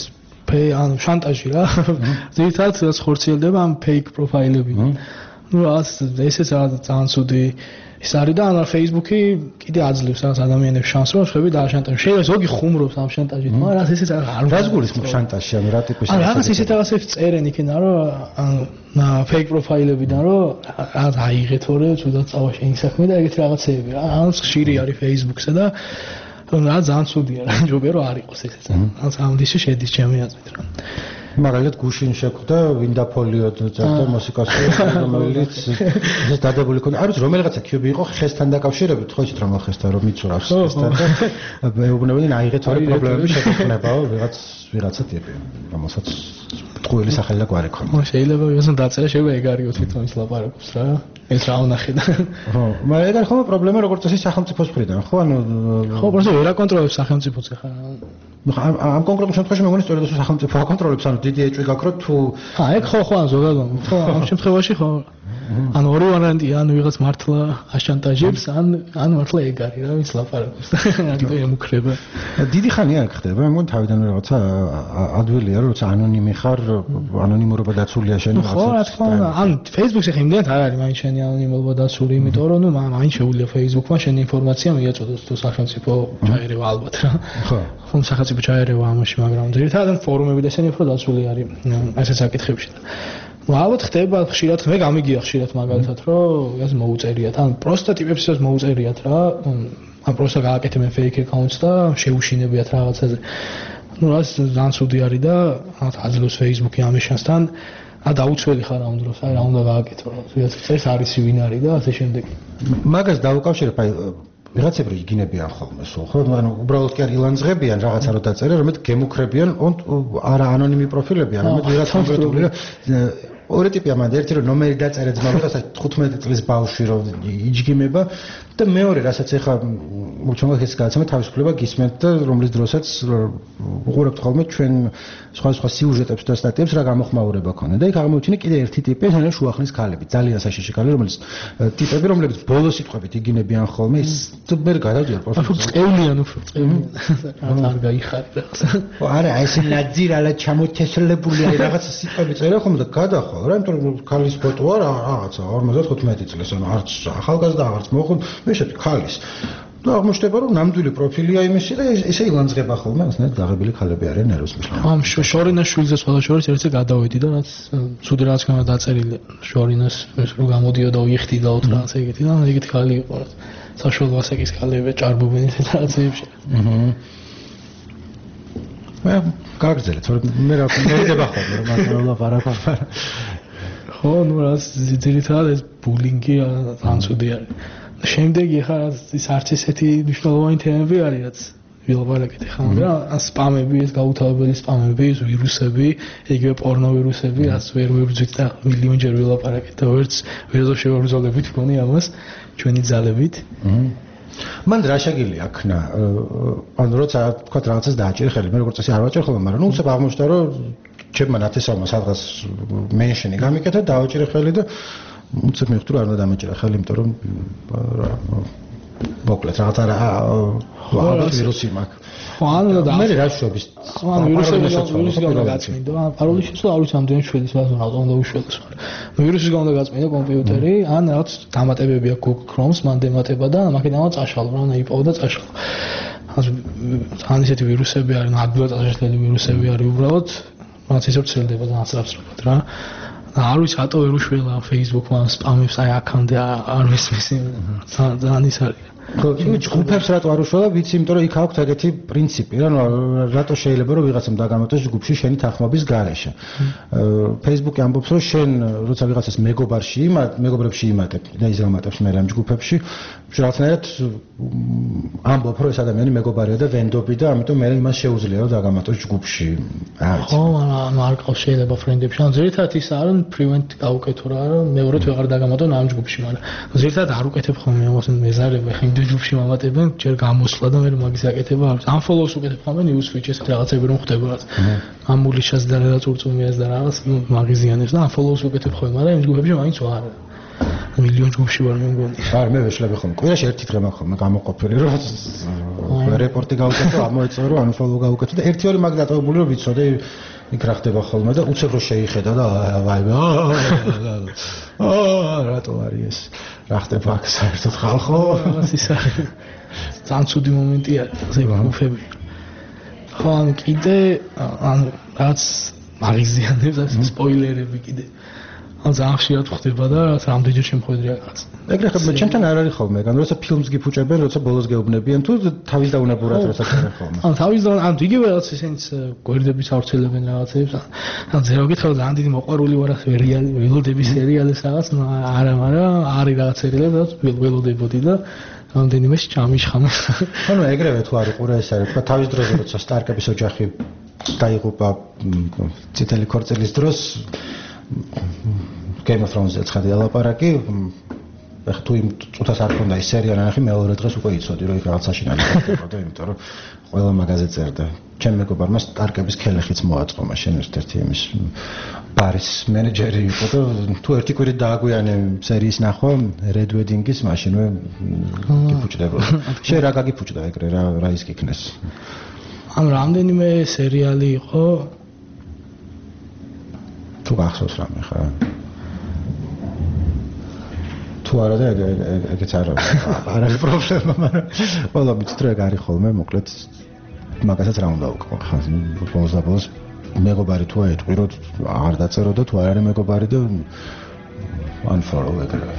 ანუ შანტაჟი რა. ზოგადად ხორციელდება ამ fake პროფაილებიდან. ნუ ესეც ძალიან ცუდი ის არის და ანუ Facebook-ი კიდე აძლევს რაღაც ადამიანებს შანსს რომ ხები დააშანტაჟონ. შეიძლება ზოგი ხუმრობს ამ შანტაჟით, მაგრამ რაც ესეც არ გასგულისხმობს შანტაჟი, ანუ რა ტიპის ან რაღაც ისეთ რაღაცებს წერენ იქიდან რომ ანუ fake პროფაილებიდან რომ რაღაც აიღეთ ორი თუდად წავა შენი საქმე და ეგეთი რაღაცეები რა. ანუ ხშირი არის Facebook-ზე და რა ძალიან ცუდია რა. ჯობია რომ არ იყოს ესეც. ანუ ამდისი შედის ჩემი აზრით რა. მაგალითად გუშინ შეხვდა ვინდაფოლიო წერდა მუსიკოსი რომელიც ეს დადებული ქონდა არ ვიცი რომელიღაცა კიუბი იყო ხესთან დაკავშირებით ხო იცით რომ ხესთან რომ მიცურავს ხესთან და მეუბნებოდნენ აიღეთ ორი პრობლემები შეგეხნებაო ვიღაცა ტიპი რომელსაც ტყუილი სახელი და გვარი ქონდა შეიძლება ვიღაცამ დაწერა შეიძლება ეგ არისო თვითონ ის ლაპარაკობს რა ეს რა უნახე და ხო მაგრამ ეგ არის ხოლმე პრობლემა როგორც წესი სახელმწიფოს მხრიდან ხო ანუ ხო პროცესი ვერ აკონტროლებს სახელმწიფოც ხა ამ კონკრეტულ შემთხვევაში მეგონი სწორედ ეს სახელმწიფო აკონტროლებს ანუ დიდი ეჭვი გაქროთ თუ ეგ ხო ან ზოგადად ხო ამ შემთხვევაში ხო ანუ ორი ვარიანტია ანუ ვიღაც მართლა აშანტაჟებს ან მართლა ეგ არის რა ვის ლაპარაკობს და ემუქრება დიდი ხანია ეგ ხდება მე მგონი თავიდანვე რაღაცა ადვილია რომ როცა ანონიმი ხარ ანონიმურობა დაცულია შენი რაღაცა ხო რა თქმა უნდა ან Facebook-ში ხე იმდენად არ არის მაინც შენი ანონიმურობა დაცული იმიტომ რომ ნუ მაინც შეუძლია Facebook-მა შენი ინფორმაცია მიაწოდოს თუ სახელმწიფო ჩაერევა ალბათ რა ხო ხომ სახელმწიფო ჩაერევა ამაში მაგრამ ძირითადად ფორუმები და ესენი უფრო დაცული არის ესეც საკითხებში ну ალბათ ხდება ხშირად მე გამიგია ხშირად მაგალითად რომ ეს მოუწერიათ ან პროსტა ტიპებსაც მოუწერიათ რა ან პროსტა გააკეთებენ fake accounts და შეუშინებიათ რაღაცაზე ну რაც ძალიან ცუდი არის და აძლევს Facebook-ი ამის შანსთან დაუცველი ხარ ამ დროს აი რა უნდა გააკეთო ვიღაც წეს არის ვინ არის და ასე შემდეგ მაგას დავუკავშირებ აი ვიღაცები იგინებიან ხოლმე სულ ხო ანუ უბრალოდ კი არ ილანძღებიან რაღაცა რო დაწერენ რომელიც გემუქრებიან არა ანონიმი პროფილები არამედ ვიღაც კონკრეტული ორი ტიპია მანდ ერთი რომ ნომერი დაწერე ძმა რასაც 15 წლის ბავშვი რომ იჯგიმება და მეორე რასაც ეხა მოჩვენეს გადაცემა თავისუფლება გისმენთ და რომლის დროსაც უყურებთ ხოლმე ჩვენ სხვა სიუჟეტებს და სტატიებს რა გამოხმაურება ქონდა და იქ აღმოჩინე კიდე ერთი ტიპი ეს არის შუახნის ქალები ძალიან საშიში ქალები რომელიც ტიპები რომლებიც ბოლო სიტყვებით იგინებიან ხოლმე ის მე გადავდივარ პროფესორ წევლიან უფრო წევლიან არ გაიხარე რაღაცა ხო არა ეს ნაძირალა ჩამოთესლებული არის რაღაცა სიტყვები წერა ხოლმე და გადახვალ რა იმიტომ რომ ქალის ფოტოა რაღაცა 55 წლის ანუ არც ახალგაზრდა არც მოხუნ მე შევი ქალის და აღმოჩნდება რომ ნამდვილი პროფილია იმისი და ესე ილანძღება ხოლმე ასნად დაღებილი ქალები არიან ნერვს მისლავ ამ შორინას შვილზე სხვა შორის ერთზე გადავედი და რაც ცუდი რაღაც გამა დაწერილი შორინას ეს რო გამოდიოდა უიხდიდაოთ რაღაც ეგეთი და ეგეთი ქალი იყო რა საშუალო ასაკის ქალები ჭარბობენ ეს რაღაცეებში მე გაგრძელეთ მე რა მედება ხოლმე რომ მასალა ლაპარაკობ ხო ნუ რაც ძირითადად ეს ბულინგი ძალიან ცუდი არის შემდეგი ხა ის არც ესეთი მნიშვნელოვანი თემები არის რაც ვილაპარაკეთ ხა მაგრამ სპამები ეს გაუთავებელი სპამები ეს ვირუსები იგივე პორნო ვირუსები რაც ვერ ვიბრძვით და მილიონჯერ ვილაპარაკეთ და ვერც ვერზე შევაბრძოლებით მგონი ამას ჩვენი ძალებით მან რა შეგიძლია აქნა ანუ როცა თქვა რაღაცას დააჭირე ხელი მე როგორც წესი არ ვაჭერ ხოლმე მაგრამ ნუ უცებ აღმოჩნდა რომ ჩემმა ნათესავმა სადღაც მენშენი გამიკეთა დააჭირე ხელი და უცებ მივხვდი რომ არ უნდა დამეჭირა ხელი იმიტომ რომ მოკლედ რაღაც ალბათ ვირუსი მაქვს ხო ანუ და მე რა შობის ხო ანუ ვირუსი გამო გაწმინდა პაროლის შეცვლა არ ვიცი ამდენი შველის ვაზო რა უნდა უშველოს ვირუსის გამო გაწმინდა კომპიუტერი ან რაღაც დამატებები აქვს Google Chrome-ს მან დამატება და მაგიდანაც წაშალო რა უნდა იპოვო და წაშალო ან ისეთი ვირუსები არის ადვილად წაშლილი ვირუსები არის უბრალოდ რაც ისევ ცელდება და აცრაფსრობად რა არ ვიცი რატო ვერ უშველა Facebook-მა სპამებს აი აქამდე არ მისმის ძალიან ის არის ხო იმ ჯგუფებს რატო არ უშველა ვიცი იმიტომ რომ იქ აქვს ეგეთი პრინციპი რა რატო შეიძლება რომ ვიღაცამ დაგამოტოს ჯგუფში შენი თანხმობის გარეშე Facebook-ი ამბობს რომ შენ როცა ვიღაცას მეგობრებში იმატებ და ის გამატებს მე ამ ჯგუფებში რაღაცნაირად ამბობ რომ ეს ადამიანი მეგობარია და ვენდობი და ამიტომ მე იმას შეუძლია რომ დაგამატოს ჯგუფში ხო მაგრამ არ ყავს შეიძლება ფრენდებში ან ზირთად ის არის prevent გაუკეთო რა რომ მეორედ ვეღარ დაგამატონ ამ ჯგუფში მაგრამ ზირთად არ უკეთებ ხოლმე ამას მეზარება ხე ჯგუფში მამატებენ ჯერ გამოსვლა და მე მაგის აკეთება არის unfollow-ს უკეთებ ხოლმე news switch-ს რაღაცები რომ ხდება რაც ამულიშას და რაღაც ურწუმიას და რაღაც მაგიზიანებს და unfollow-ს უკეთებ ხოლმე მაგრამ იმ ჯგუფებში მაინც ვარ მილიონ ჯგუფში ვარ მე მგონი. არ მე ვეშლები ხომ. კვირაში ერთი დღე მაქვს ხოლმე გამოყოფილი რომ რეპორტი გავუკეთო, ამოეწორო, unfollow გავუკეთო და ერთი ორი მაგ დატოვებული რომ ვიცოდე იქ რა ხდება ხოლმე და უცებ რო შეიხედა და რატო არის ეს? რა ხდება აქ საერთოდ ხალხო? ის არის ძალიან ცუდი მომენტია ეს გუფები. ხო ან კიდე ან რაც მაგიზიანებს ეს სპოილერები კიდე ან ძალიან ხშირად ხდება და რამდენჯერ შემოხვედრია რაღაც. ეგრე ხება ჩემთან არ არის ხოლმე, ან როცა ფილმს გიფუჭებენ, როცა ბოლოს გეუბნებიან თუ თავის დაუნებურად როცა წერენ ხოლმე. ან თავის და ან იგივე რაღაც ისინიც გვერდების ავრცელებენ რაღაცებს. ან ზერო გითხრა ძალიან დიდი მოყვარული ვარ ასე ველოდების სერიალებს რაღაც, არა, მაგრამ არის რაღაც სერიალები, რაც ველოდებოდი და რამდენიმე ჩამიშხამე. ანუ ეგრევე თუ არ უყურე ეს არის, თქვა თავის დროზე როცა სტარკების ოჯახი დაიღუპა წითელი ქორწილის დროს Game of Thrones-ზე ცხადი ალაპარაკი ეხლა თუ იმ წუთას არ ქონდა ის სერია ნახე მეორე დღეს უკვე იცოდი რომ იქ რაღაც საშინელი ხდებოდა იმიტომ რომ ყველა მაგაზე წერდა ჩემ მეგობარმა სტარკების ქელეხიც მოაწყო მაშინ ერთ-ერთი იმის ბარის მენეჯერი იყო და თუ ერთი კვირით დააგვიანე სერიის ნახვა Red Wedding-ის მაშინვე გიფუჭდებოდა შე რა გაგიფუჭდა ეგრე რა ის გიქნეს ან რამდენიმე სერიალი იყო თუ გახსოვს რამე ხა თუ არა და ეგეც არ არის პრობლემა მაგრამ ყველა მიცით რომ ეგ არის ხოლმე მოკლედ მაგასაც რა უნდა ვქო ხა ბოლოს და ბოლოს მეგობარი თუ აიტყვირო არ დაწერო და თუ არ არის მეგობარი და unfollow ეგრევე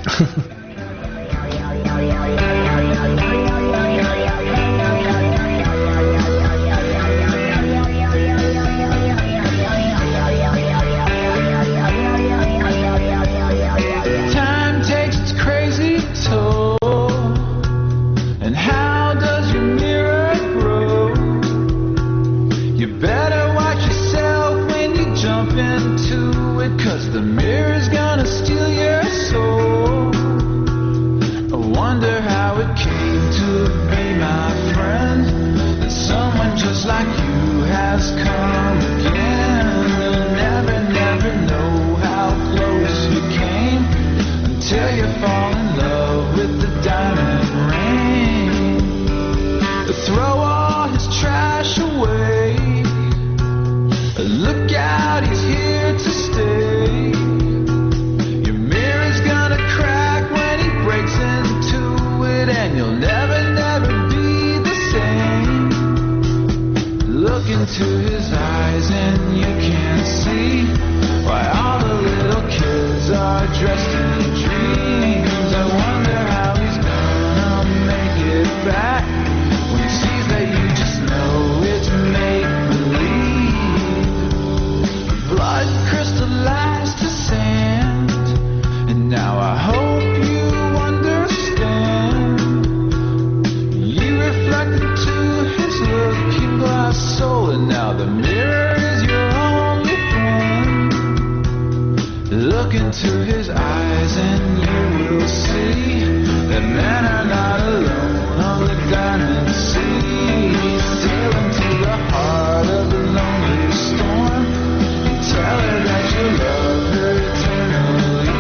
into his eyes and you can't see why all the little kids are dressed in dreams. I wonder how he's gonna make it back when he sees that you just know it's make-believe. Blood crystallized to sand, and now I hope you understand. You reflect into his looking glass soul, and now the mirror is your only friend. Look into his eyes and you will see that men are not alone on the diamond sea. Sail into the heart of the lonely storm and tell her that you love her eternally.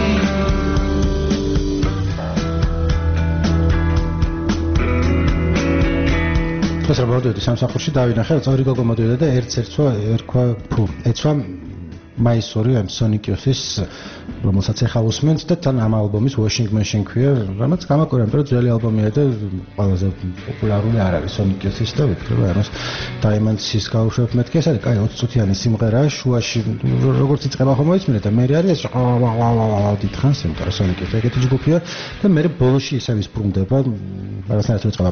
ეს რა მოდიოდი სამსახურში დავინახე, წორი გოგო მოდიოდა და ერთ-ერთვა ერქვა ეცვა მაისორი ამ Sonic Youth-ის რომელსაც ახლა უსმენთ და თან ამ ალბომის Washing Machine ქვია, რამაც გამაკვირა, იმიტომ რომ ძველი ალბომია და ყველაზე პოპულარული არ არის Sonic Youth-ის და ვფიქრობ, რომ Diamonds-ის გავუშვებ მეთქი, ეს არის კაი 20 წუთიანი სიმღერა, შუაში როგორც იწყება ხომ მოიწმინეთ და მე არის ეს დიდხანს, იმიტომ რომ Sonic Youth ეგეთი ჯგუფია და მე ბოლოში ისევ ისპრუნდება, რაღაცნაირად იწყება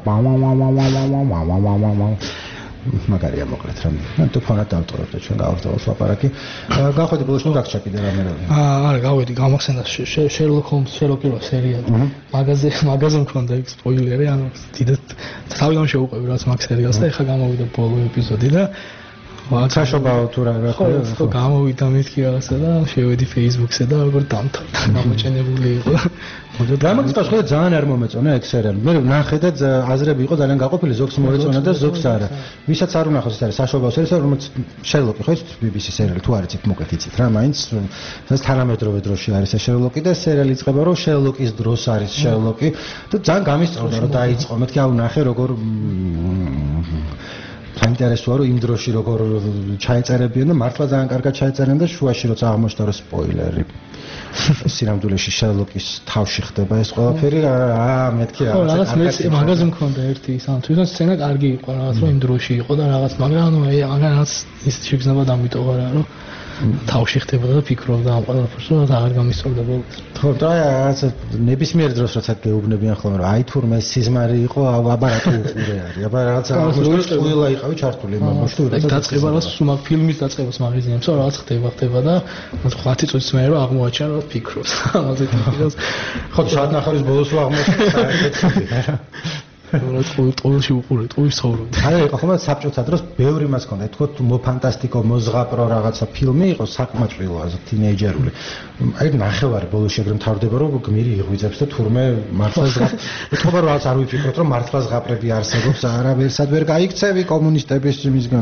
მაგარია მოკლედ რა. თუ ფონად დავტოვებ და ჩვენ გავახსოვოთ ლაპარაკი. გავხედი ბოლოს ნუ გაგჭა კიდე რამე რა. არა, გავედი, გამახსენდა Sherlock Holmes სერიალი. მაგაზე მქონდა იქ სპოილერი, ანუ დიდად თავიდან შევუყვები რაც მაგ სერიალს და ეხლა გამოვიდა ბოლო ეპიზოდი და საშობაო თუ რა ხო გამოვიდა მეთქი რაღაცა და შევედი Facebook-ზე და როგორ დამთავრდა გამოჩენებული იყო გამოგწევს ხო ძალიან არ მომეწონა ეგ სერიალი მე ნახე და აზრები იყო ძალიან გაყოფილი ზოგს მოეწონა და ზოგს არა ვისაც არ უნახოს ეს არის საშობაო სერიალი რომელიც შერლოკი ხო იცით BBC სერიალი თუ არ იცით მოკლედ იცით რა მაინც ეს თანამედროვე დროში არის ეს შერლოკი და სერიალი იწყება რომ შერლოკის დროს არის შერლოკი და ძალიან გამისწორდა რომ დაიწყო მეთქი აუ ნახე როგორ საინტერესოა რომ იმ დროში როგორ ჩაეწერებიან და მართლა ძალიან კარგად ჩაეწერენ და შუაში როცა აღმოჩნდა რომ სპოილერი სინამდვილეში შერლოკის თავში ხდება ეს ყველაფერი მეთქი რაღაც მე მაგაზე მქონდა ერთი სამ თვითონ სცენა კარგი იყო რაღაც რომ იმ დროში იყო და რაღაც მაგრამ რაღაც ის შეგრძნება დამიტოვა რა რომ თავში ხდებოდა და ფიქრობდა ამ ყველაფერს რომ აღარ გამისწორდა ბოლოს ხო და რაღაც ნებისმიერ დროს როცა გეუბნებიან ხოლმე რომ აი თურმე სიზმარი იყო აბა რატო უყურე არის აბა რაღაცა ყველა იყავი ჩართული იმაში და დაწყება რა სუმაკ ფილმის დაწყებას მაგაზინებს რომ რაღაც ხდება და 10 წუთის მერე რომ აღმოაჩენ რომ ფიქრობს ამაზე თვითონ ხო საათნახევრის ბოლოს რომ აღმოჩნდა საერთოდ ყოველში უყურეთ, ყოველში ცხოვრობთ. აი, ხომ საბჭოთა დროს ბევრი მას ჰქონდა, თქო მოფანტასტიკო, მოზღაპრო რაღაცა ფილმი იყო საკმაჭვილო, ასე თინეიჯერული. აი, ნახევარი ბოლოს ეგრე მთავრდება, რომ გმირი იღვიძებს და თურმე მართლაც უთხრობა რომ რაღაც არ ვიფიქროთ, რომ მართლაც ღაპრები არსებობს, არავერსად ვერ გაიქცევი კომუნისტების იმისგან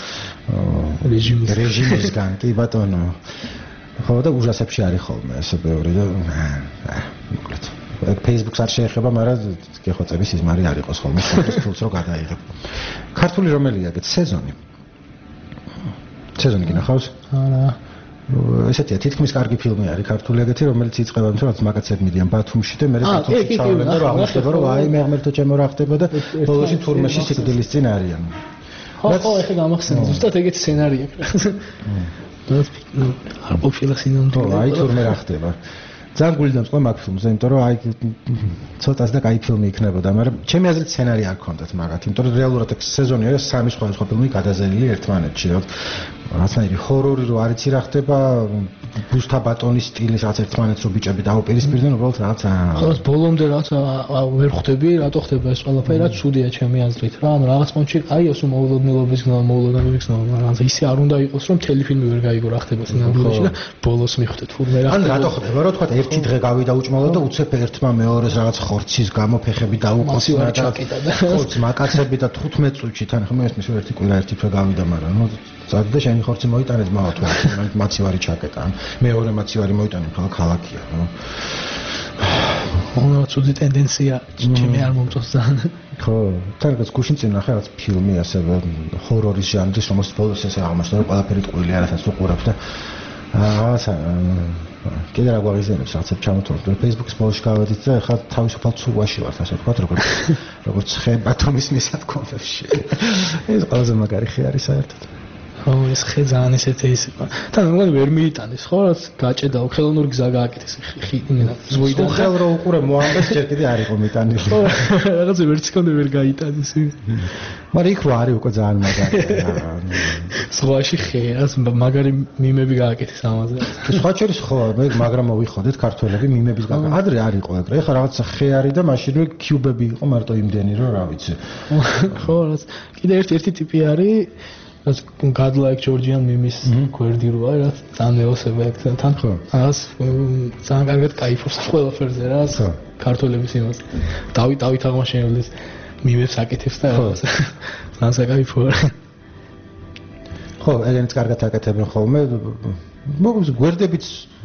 რეჟიმისგან, კი ბატონო. ხო და ужасებში არის ხოლმე ესე ბევრი და მოკლედ Facebook-ს არ შეეხება, მაგრამ გეხოცები სიზმარი არ იყოს ხოლმე ფილმს რო გადაიღებ. ქართული რომელია ეგეთ სეზონი? სეზონი გინახავს? არა. ესეთია თითქმის კარგი ფილმი არის ქართული ეგეთი, რომელიც იწყება იმიტომ რომ მაგაცები მიდიან ბათუმში და მე ბათუმში ჩავლენ და რა აღმოჩნდება რომ აი მე ღმერთო ჩემო რა ხდება და ბოლოში თურმეში სიკვდილის წინ არიან. ხო, ეხლა გამახსენე, ზუსტად ეგეთი სცენარი აქვს. არ ყოფილა სინამდვილე. ხო, აი თურმე რა ხდება. ძალიან გულიდან მწყვა მაგ ფილმზე, იმიტომ რომ აი ცოტას და кай ფილმი იქნებოდა, მაგრამ ჩემი აზრით სცენარი არ ქონდათ მაგათ, იმიტომ რომ რეალურად ეს სეზონი არის სამი სხვა ფილმი გადაზენილი ერთმანეთში, რაღაცნაირი ჰორორი რო არ იცი რა ხდება, ბუსთა ბატონის სტილის რაღაც ერთმანეთს რო ბიჭები დაუპირისპირდნენ, უბრალოდ რაღაცა ხო, ბოლომდე რაღაცა ვერ ხვდები, რატო ხდება ეს ყველაფერი, რაც ცუდია ჩემი აზრით რა, ანუ რაღაც მომენტში აი ოსო მოულოდნელობის გზნობა, რაღაც ისე არ უნდა იყოს, რომ მთელი ფილმი ვერ გაიგო რა ხდება სინამდვილეში და ბოლოს მიხვდეთ თურმე რა. ან რატო ხდება, რომ თქვა ერთი დღე გავიდა უჭმალა და უცებ ერთმა მეორეს რაღაც ხორცის გამო ფეხები დაუყოსნა და ხორცს მაკაცები და 15 წუთში თან ხომ ეს მის ერთი კვირა ერთი თვე გავიდა, მაგრამ ნუ წაგდა შენი ხორცი მოიტანე ძმაო თუ მაცივარი ჩაკეტა, მეორე მაცივარი მოიტანე ქალაქია, ნუ. ხო, ცუდი ტენდენცია ჩემი არ მომწონს ძალიან. ხო, თარგაც გუშინ წინ ნახე რაღაც ფილმი ასევე ჰორორის ჟანრის, რომელსაც ბოლოს ესე აღმოჩნდა რომ ყველაფერი ტყუილი არათაც უყურებს და კიდე რა გვაღიზიანებს რაღაცებს ჩამოთვალოთ Facebook-ის ბოლოში გავედით და ახლა თავისუფალ ცურვაში ვართ ასე ვთქვათ როგორც ხე ბათუმის მისადგომებში ეს ყველაზე მაგარი ხე არის საერთოდ ხო ეს ხე ძალიან ესეთი იყო თან მეგონი ვერ მიიტანეს ხო რაც გაჭედა ხელოვნური გზა გააკეთეს ზღვიდან ხელ რო უყურე მოამბეს ჯერ კიდე არ იყო მიტანილი ხო რაღაცა ვერც კონდე ვერ გაიტანეს მაგრამ იქ რო არის უკვე ძალიან მაგარი ზღვაში ხე რაც მაგარი მიმები გააკეთეს ამაზე სხვა შორის ხო მე მაგრამ მოვიხოდეთ ქართველები მიმების გააკეთეს ადრე არ იყო ეგრე ეხლა რაღაცა ხე არის და მაშინვე კიუბები იყო მარტო იმდენი რომ რა ვიცი ხო რაც კიდე ერთი ტიპი არის რაც godlike Georgian memes გვერდი როა რაც ძალიან მეოსება თან ხო რაღაც ძალიან კარგად кайფობს ყველაფერზე რა ქართველების იმას დავით აღმაშენებლის მიმებს აკეთებს და რაღაც ძალიან საკაიფოა ხო ეგენიც კარგად აკეთებენ ხოლმე მოგს გვერდებიც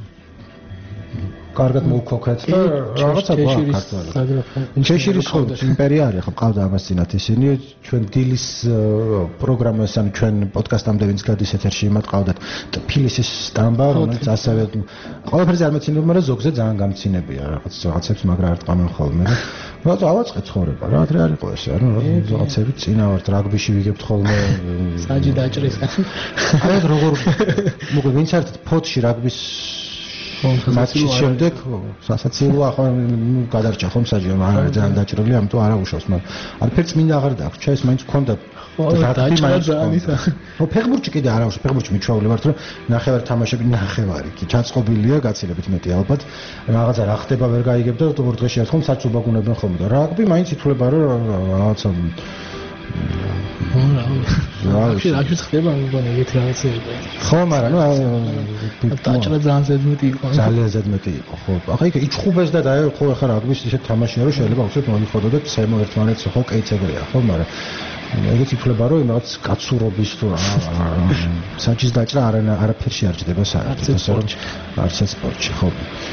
კარგად მოვქოქეთ და რაღაცა ქართველი შეშირის ხო იმპერია არის ხო ყავდა ამას წინათ ისინი ჩვენ დილის პროგრამას ან ჩვენ პოდკასტამდე ვინც გადის ეთერში იმათ ყავდათ ფილისის სტამბა რომელიც ასევე ყველაფერზე არ მეცინებია მაგრამ ზოგზე ძალიან გამცინებია რაღაცებს მაგრამ არ ტყამენ ხოლმე და რაღაცა ავაწყე ცხოვრება რა ადრე არ იყო ესე არა რაღაცები წინა ვართ რაგბიში ვიგებთ ხოლმე საჯი დაჭრის აი როგორ მოგე ვინც არის ფოთში რაგბის მატჩის შემდეგ სასაცილოა ხო გადარჩა ხომ საჯი მაგრამ ძალიან დაჭრილი ამიტომ არა უშავს მაგრამ არაფერს მინდა აღარ დააქვს ჩაის მაინც გქონდა ხო ფეხბურთი კიდე არა უშავს ფეხბურთი მიჩვეული ვართ რომ ნახევარი თამაშები ნახევარი კი ჩაწყობილია გაცილებით მეტი ალბათ რაღაცა რა ხდება ვერ გაიგებ და ორ დღეში ერთხელ საჭუბაგუნებენ ხოლმე და რაგბი მაინც ითვლება რომ რაღაცა აქ ხდება მგონი ეგეთი რაღაცები. ხო, მაგრამ დაჭრა ძალიან ზედმეტი იყო. ძალიან ზედმეტი იყო, ხო. ახლა იქ იჩხუბეს და დაე ხო ახლა რაგბის ისეთ თამაშია რომ შეიძლება უცებ მოიხოდო და ცემო ერთმანეთს ხო კეიცეგრია, ხო, მაგრამ ეგეც იფლება რომ რაღაც კაცურობის თუ საჭის დაჭრა არაფერში არ ჭდება საერთოდ. არც სპორტში, ხო.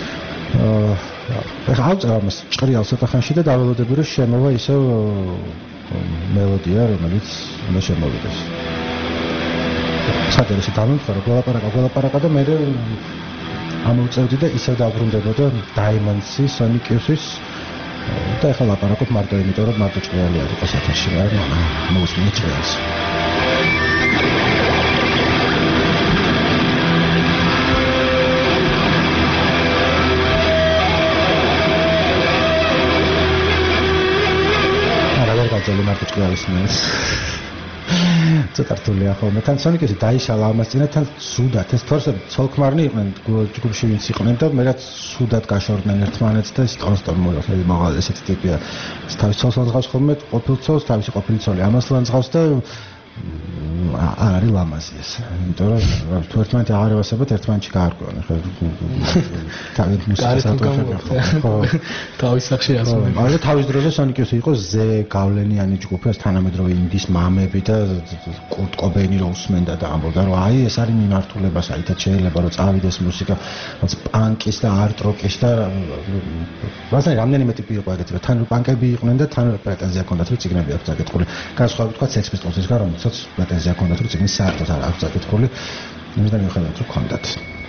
ახლა ავწერ ამას ჭრიალ ცოტა ხანში და დაველოდები რომ შემოვა ისევ მელოდია რომელიც უნდა შემოვიდეს. სადერეში დამემხარო გველაპარაკა და მე ამოვწევდი და ისევ დაბრუნდებოდა Diamonds-ი, Sonic Youth-ის და ახლა ლაპარაკობ მარტო იმიტომ რომ მარტო ჭრიალი არ იყო სათავეში, მაგრამ მოусმინე ჭრიალს. ძალიან მარტო ჭრიალის მის ცოტართულია ხოლმე თან Sonic-ი დაიშალა ამას წინა თან სუდად ეს თორსები ცოლქმარნი იყვნენ ჯგუფში ვინც იყვნენ და მე რაც სუდად გაშორდნენ ერთმანეთს და კონსტანტ მოიხდები მაღალი ესეთი ტიპია თავის ცოლს ლანძღავს ხოლმე ყოფილ ცოლს თავისი ყოფილი ცოლი ამას ლანძღავს და არ არის ლამაზი ეს იმიტომ რომ თუ ერთმანეთი აღარ ევასებათ ერთმანეთში გაარკვევენ ხო თავის თავის სახში ასმენ მაგრამ თავის დროზე Sonic-ი იყო ზე გავლენიანი ჯგუფი ეს თანამედროვე ინდის მამები და კურტ კობეინი რო უსმენდა და ამბობდა რომ აი ეს არის მიმართულება საერთოდ შეიძლება რომ წავიდეს მუსიკა რაც პანკის და არტ როკის და რასაი რამდენიმე ტიპი იყო ეგეთი თან პანკები იყვნენ და თან პრეტენზია ჰქონდათ რომ ციგნები აქვს დაკითხული განსხვავებით თქვა Sex Pistols-ის გარდა რომელსაც პრეტენზია ჰქონდათ რომ ციგნის საერთოდ არ აქვს დაკითხული იმიდან მიუხედავად რომ ჰქონდათ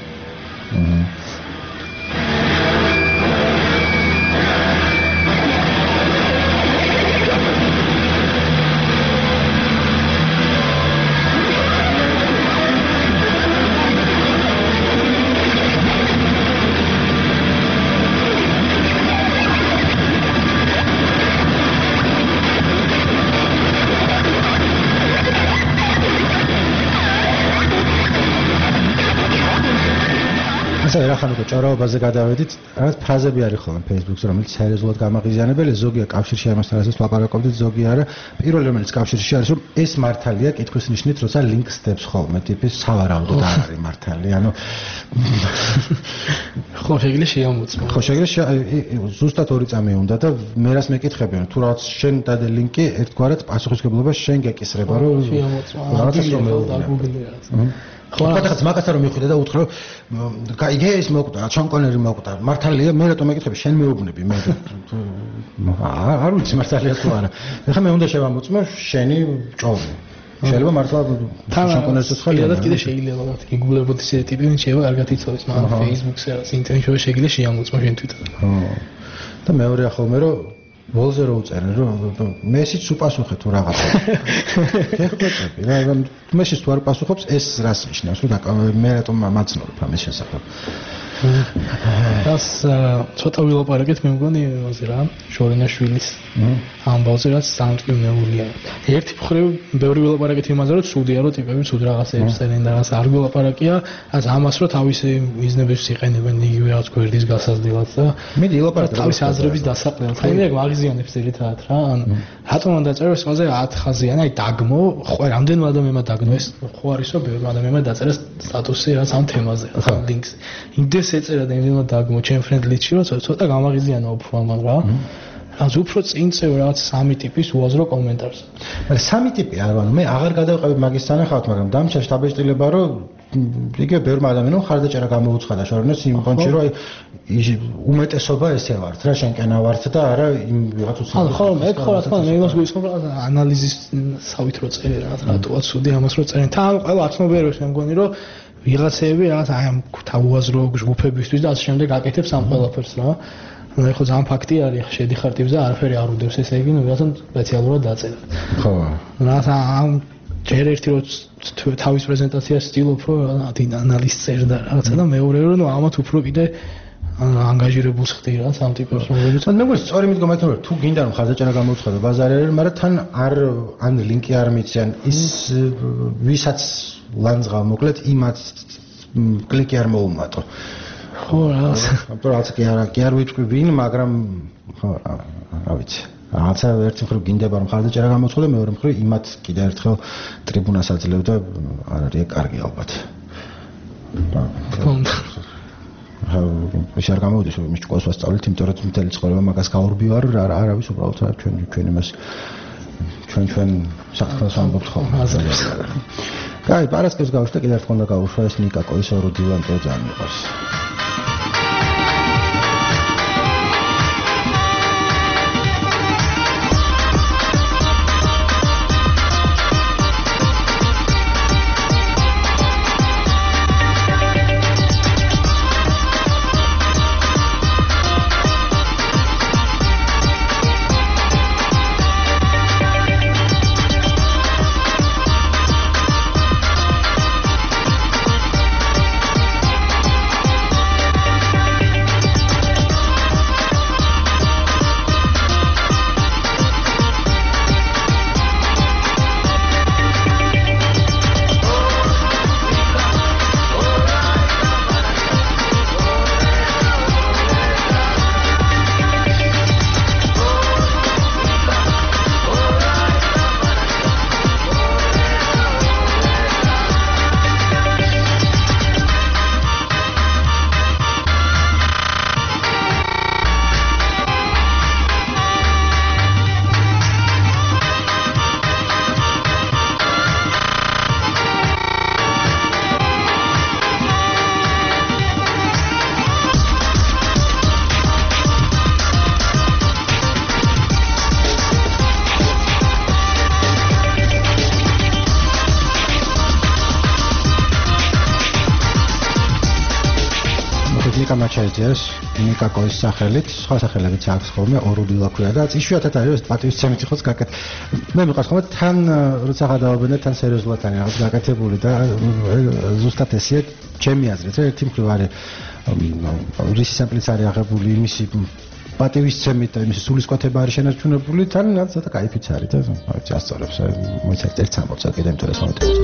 ახლა ჭორაობაზე გადავედით, რაღაც ფრაზები არის ხოლმე Facebook-ზე, რომელიც სერიოზულად გამაღიზიანებელი, ზოგია კავშირში ამასთან რასაც ლაპარაკობდით, ზოგი არა. პირველი რომელიც კავშირში არის, რომ ეს მართალია კითხვის ნიშნით, როცა ლინკს დებს ხოლმე, ტიპის სავარაუდოდ არ არის მართალი. ანუ ხო, შეგიძლია შეამოწმო. ხო, შეგიძლია ზუსტად ორი წამი უნდა და მე რას მეკითხებიან, თუ რაღაც შენ დადე ლინკი, ერთგვარად პასუხისმგებლობა შენ გეკისრება, რომ რაღაცას რომ მეუბნე. ხო, ახლა მაგასთან რომ მიხვიდე და უთხრე რომ გაიგე ეს მოკვდა, ჩანკონერი მოკვდა. მართალია, მე რატომ მეკითხები, შენ მეუბნები, მე არ ვიცი მართალია თუ არა. ეხლა მე უნდა შევამოწმო შენი ჭორი. შეიძლება მართლა ჩანკონერს ცხელია და კიდე შეიძლება რა თქმა უნდა გიგულებოდი ეს ტიპი ვინ შეიძლება კარგად იცოდეს, მაგრამ Facebook-ზე რა ინტერნეტში შეიძლება შეამოწმო შენ თვითონ. ხო. და მეორეა ხოლმე რომ ბოლზე რო უწერენ რომ მესიც უპასუხე თუ რაღაცა. ეხლა რა მესიც თუ არ პასუხობს ეს რას ნიშნავს რომ მე რატომ მაცნობ ამის შესახებ. Das ცოტა ვილაპარაკეთ მე მგონი იმაზე რა შორინაშვილის ამბავზე რაც სამწკრივნეულია. ერთი მხრივ ბევრი ვილაპარაკეთ იმაზე რომ ცუდია რომ ტიპები ცუდ რაღაცებს წერენ და რაღაც არ ვილაპარაკია as ამას რომ თავისი მიზნებებს იყენებენ იგივე რაღაც გვერდის გასაზრდელად და მე ვილაპარაკე თავისი აზრების დასაყრდენად. აი მე მაგიზიანებს ერთად რა ან რატომ უნდა დაწერო ეს ყველაზე 10 ხაზიან აი დაგმო ხო რამდენმა ადამიანმა დაგმო ეს ხო არის რომ ბევრი ადამიანმა დაწერა სტატუსი რაც ამ თემაზე რა ლინკს იმდეს ეწერა და იმდენად დაგმო ჩემ ფრენდლიჩი რომ ცოტა გამაღიზიანა უფრთხილმა რა რაც უფრო წინწევ რაღაც სამი ტიპის უაზრო კომენტარს მაგრამ სამი ტიპი არ ვარ მე აღარ გადავყევი მაგის თანახავთ მაგრამ დამჭა შტაბეჭდილება რომ იგივე ბევრმა ადამიანმა ხარდაჭერა გამოუცხადა შორნეს იმ პონჩი რომ აი უმეტესობა ესე ვართ რა შენკენა ვართ და არა იმ ვიღაც უცნაური ხო მე ხო რა თქმა უნდა მე იმას გვისხმობ ანალიზის სავით რო წერე რა რატოა ცუდი ამას რო წერენ თან ყველა აცნობიერებს მე მგონი რომ ვიღაცები რაღაც აი ამ თავუაზრო ჯგუფებისთვის და ასე შემდეგ აკეთებს ამ ყველაფერს რა ну ეხლა ძალიან ფაქტი არის შედიხარ ტიპზე არაფერი არ უდევს ესე იგი ну ვიღაცამ სპეციალურად დაწერა ხო რა ამ ჯერ ერთი რო თავის პრეზენტაციას სტილობ რომ ანალიზს წერდა რაღაცა და მეორე რომ ну ამათ უფრო კიდე ანგაჟირებულს ხდი რა სამ ტიპებს რომლებიც მე მგონი სწორი მიდგომა იქნება თუ გინდა რომ ხარდაჭერა გამოუცხადო ბაზარი არის მაგრამ თან არ ან ლინკი არ მიციან ის ვისაც ლანძღავ მოკლედ იმათ კლიკი არ მოუმატო ხო რა ამიტომ რაც კი არ ვიტყვი ვინ მაგრამ ხო რა ვიცი რაღაცა ერთი მხრივ გინდება რომ ხარდაჭერა გამოცხადო, მეორე მხრივ იმათ კიდე ერთხელ ტრიბუნას აძლევდა, არ არის კარგი ალბათ. ის არ გამოვიდეს რომ ის ჭკუას ვასწავლეთ, იმიტომ რომ მთელი ცხოვრება მაგას გაურბივარ, არავის უბრალოდ ჩვენ იმას ჩვენ საქმეს ვამბობთ ხოლმე. კაი, პარასკევს გავუშვა კიდე ერთხელ უნდა გავუშვა ეს ნიკაკოის ორუდილა, იმიტომ რომ ძალიან მიყვარს. ჩაიძიეს ნიკაკოის სახელით, სხვა სახელებიც აქვს ხოლმე, ორუდილა ქვია და იშვიათად არის ეს პატივისცემით იყოს გაკეთებული. მე მიყვარს ხოლმე თან როცა გადავაბენე თან სერიოზულად არის რაღაც გაკეთებული და ზუსტად ესეა ჩემი აზრით, ერთი მხრივ არის რისი სამპლიც არის აღებული იმისი პატივისცემით და იმისი სულისკვეთება არის შენარჩუნებული, თან რაღაც და кайფიც არის და ვიცი ასწორებს, მოიცადეთ ერთ სამბოლოს კიდე იმიტომ ეს მომენტი.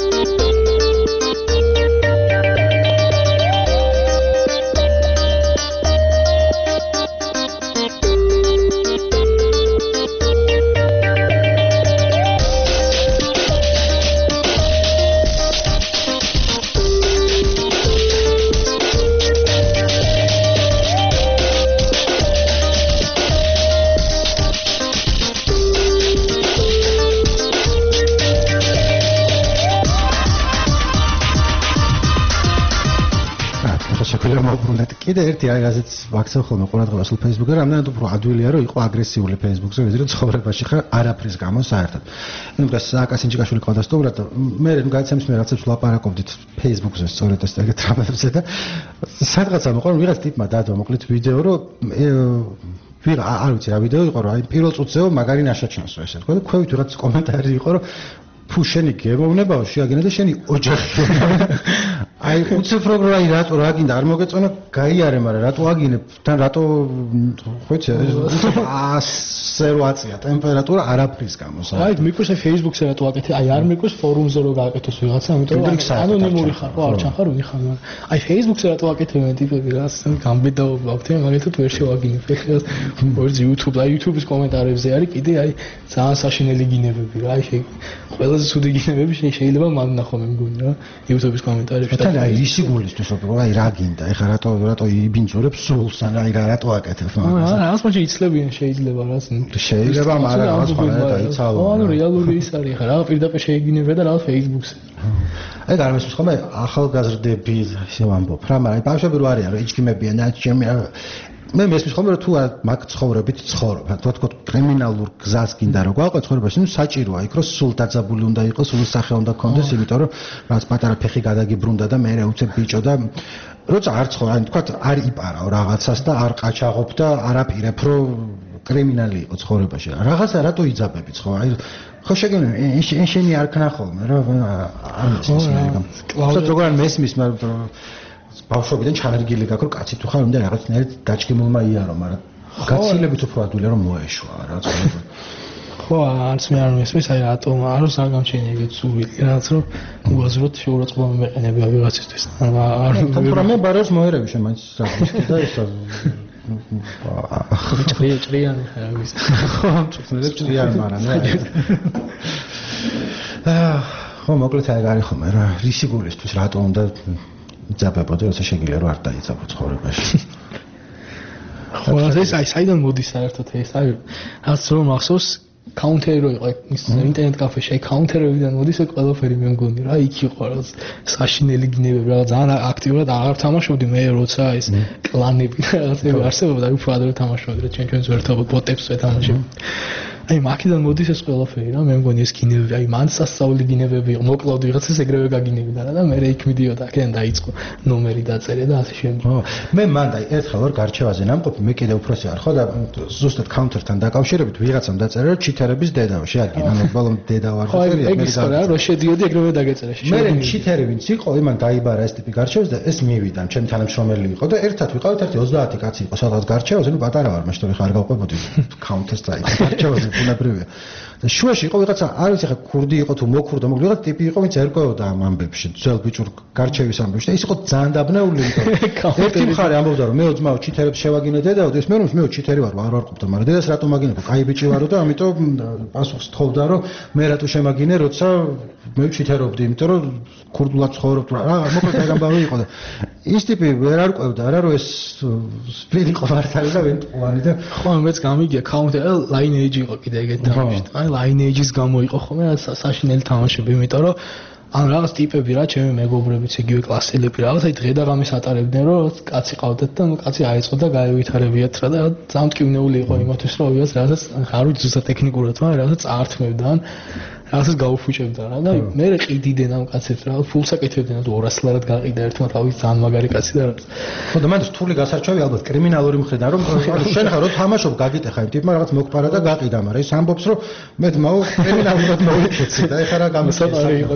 კიდე ერთი არის რაზეც ვაქცევ ხოლმე ყურადღებას Facebook-ზე, რამდენად უფრო ადვილია რომ იყო აგრესიული Facebook-ზე, ვიდრე ცხოვრებაში ხარ არაფრის გამო საერთოდ. იმიტომ რომ სააკასინჯიკაშვილი ყავდა სტუმრად და მე გაიცემს მე რაღაცებს ვლაპარაკობდით Facebook-ზე სწორედ ეს ეგეთ რამებზე და სადღაცა მოყვა ვიღაც ტიპმა დადო მოკლედ ვიდეო რომ არ ვიცი რა ვიდეო იყო რომ აი პირველ წუთზეო მაგარი ნაშაჩანსო ესე თქვა და ქვევით ვიღაც კომენტარი იყო რომ ფუ შენი გემოვნებაო შეაგინე და შენი ოჯახი აი უცებ როგორ აი რატო რა გინდა არ მოგეწონა გაიარე მაგრამ რატო აგინებ თან რატო ხოიცი ასე რო აწია ტემპერატურა არაფრის გამო აი მიკროს Facebook-ზე რატო აკეთე აი არ მიკროს ფორუმზე რო გააკეთოს ვიღაცა ამიტომ ანონიმური ხარ ხო არ ჩახარ ვიხარ აი Facebook-ზე რატო აკეთებენ ტიპები რა გამბედაობა აქვს მაგალითად ვერ შევაგინებ ეხლა ვერძი YouTube-ის კომენტარებზე არის კიდე აი ძალიან საშინელი გინებები რა აი ყველაზე ცუდი გინებები შეიძლება მან ნახო მე მგონი რა YouTube-ის კომენტარებში და აი ისი გულისთვის რომ აი რა გინდა ეხლა რატო იბინძურებს სულს ან აი რატო აკეთებ რა რაღაც მოჭი იცლებიან შეიძლება რა შეიძლება მაგრამ რაღაც ხარ დაიცალო ანუ რეალური ის არის ეხლა რა პირდაპირ შეიგინებდა და რა Facebook-ზე აი გამესმის ხოლმე ახალგაზრდები ისე ვამბობ რა მაგრამ ბავშვები რო არიან რომ იჭკიმებიან და ჩემი მე მესმის ხოლმე რომ თუ მაგ ცხოვრებით ცხოვრობ რა თქო კრიმინალურ გზას გინდა რომ გაყვე ცხოვრებაში ნუ საჭიროა იქ რომ სულ დაძაბული უნდა იყოს სულ სახე უნდა გქონდეს იმიტომ რომ რაც პატარა ფეხი გადაგიბრუნდა და მე უცებ ბიჭო და როცა არ ცხოვრ აი თქვა არ იპარავ რაღაცას და არ ყაჩაღობ და არ აპირებ რომ კრიმინალი იყო ცხოვრებაში რაღაცა რატო იძაბებით ხო აი ხო შეგეძლო შენი არ ქნა ხოლმე რა არ მისმის მე როგორ არ მესმის მაგრამ ბავშვობიდან ჩანერგილი გაქვს რომ კაცი თუ ხარ უნდა რაღაცნაირად დაჭკიმულმა იარო მაგრამ გაცილებით უფრო ადვილია რომ მოეშვა რა ცხოვრება ხო არც მე არ მესმის აი რატომ აროს არ გამჩენია ეგეთ სული რაც რომ უაზროდ შეურაცხყოფა მეყენებია ვიღაცისთვის არ თუმცა მე ბაროს მოერევი შემაიც საქმეში და ეს ჭრიანი ხარის. ხო, მწუხნელებს ჭრიანი, მაგრამ ხო, მოკლედ აი არის ხომ რა, რისი გულისთვის რატო უნდა იძაბებოდე, როცა შეგიძლია რომ არ დაიძაბო ცხოვრებაში. ხო, ეს აი საიდან მოდის საერთოდ ეს აი რაც რომ ახსოვს counter რო იყო ის ინტერნეტ კაფეში აი counter-ებიდან მოდის ეს ყველაფერი მე მგონი რა იქ იყო რა საშინელი გინებები რა ძალიან აქტიურად აღარ თამაშობდი მე როცა ეს კლანები რაღაცები არსებობდა აი უფრო ადრე თამაშობდი რა ჩემს ვერთობ ბოტებს ვეთამაშებდი აი მაქედან მოდის ეს ყველაფერი რა მე მგონი ეს გინებები აი მან სასწაული გინებები იყო მოკლავდი ვიღაცას ეგრევე გაგინებდა რა და მე იქ მიდიოდა აქედან დაიწყო ნომერი დაწერე და ასე შემდეგ ხო მე მან და ერთხელ ვარ გარჩევაზე ნამყოფი მე კიდე უფროსი ვარ ხო და ზუსტად counter-თან დაკავშირებით ვიღაცამ დაწერა რომ ჩითერების დედაო შეადგინა ანუ ბოლომ დედა ვარ ხო ეგ ის რა რო შედიოდი ეგრევე დაგეწერა მე ჩითერი ვინც იყო იმან დაიბარა ეს ტიპი გარჩევას და ეს მივიდა ჩემი თანამშრომელი იყო და ერთად ვიყავით ერთი 30 კაცი იყო სადღაც გარჩევაზე ნუ პატარა ვარ მაშინ თორე ხარ გავყვებოდი counter-ს წაიწყე გარჩევაზე უნებრივია და შუაში იყო ვიღაცა არ ვიცი ხა ქურდი იყო თუ მოქურდა მოკლედ ვიღაცა ტიპი იყო ვინც ერკვეოდა ამ ამბებში ძველ ბიჭურ გარჩევის ამბებში და ის იყო ძალიან დაბნეული იმიტომ ერთი მხარე ამბობდა რომ მეო ძმაო ჩითერებს შევაგინე დედაო და ეს მე რომ მეო ჩითერი ვარ არ ვარყოფდა მაგრამ დედას რატომ აგინებო კაი ბიჭი ვარო და ამიტომ პასუხს თხოვდა რომ მე რატო შემაგინე როცა მე ჩითერობდი იმიტომ რომ ქურდულად ცხოვრობ რა მოკლედ ეგ ამბავი იყო და ის ტიპი ვერ არკვევდა რა რომ ეს სპლიტი იყო მართალი და ვენტყოვანი და ხო მეც გამიგია counter lineage იყო კიდე ეგეთ თამაში აი lineage-ის გამო იყო ხოლმე საშინელი თამაშები იმიტომ რომ ან რაღაც ტიპები რა ჩემი მეგობრებიც იგივე კლასელები რაღაც აი დღე და ღამეს ატარებდნენ რომ კაცი ყავდათ და კაცი აეწყო და გაევითარებიათ რა და ძალიან მტკივნეული იყო იმათვის რომ ვიღაც რაღაცას არ ვიცი ზუსტად ტექნიკურად მაგრამ რაღაცას წაართმევდა ან რაღაცას გაუფუჭებდა რა და მე ყიდიდნენ ამ კაცებს რა ფულს აკეთებდნენ 200 ლარად გაყიდა ერთმა თავის ძალიან მაგარი კაცი და რაღაც ხო და მან რთული გასარჩევი ალბათ კრიმინალური მხრიდან რომ შენ ხარ რომ თამაშობ გაგიტეხა იმ ტიპმა რაღაც მოგფარა და გაყიდა მაგრამ ის ამბობს რომ მე თმაო კრიმინალურად მოვიქეცი და ეხლა რა გამოსაპარე იყო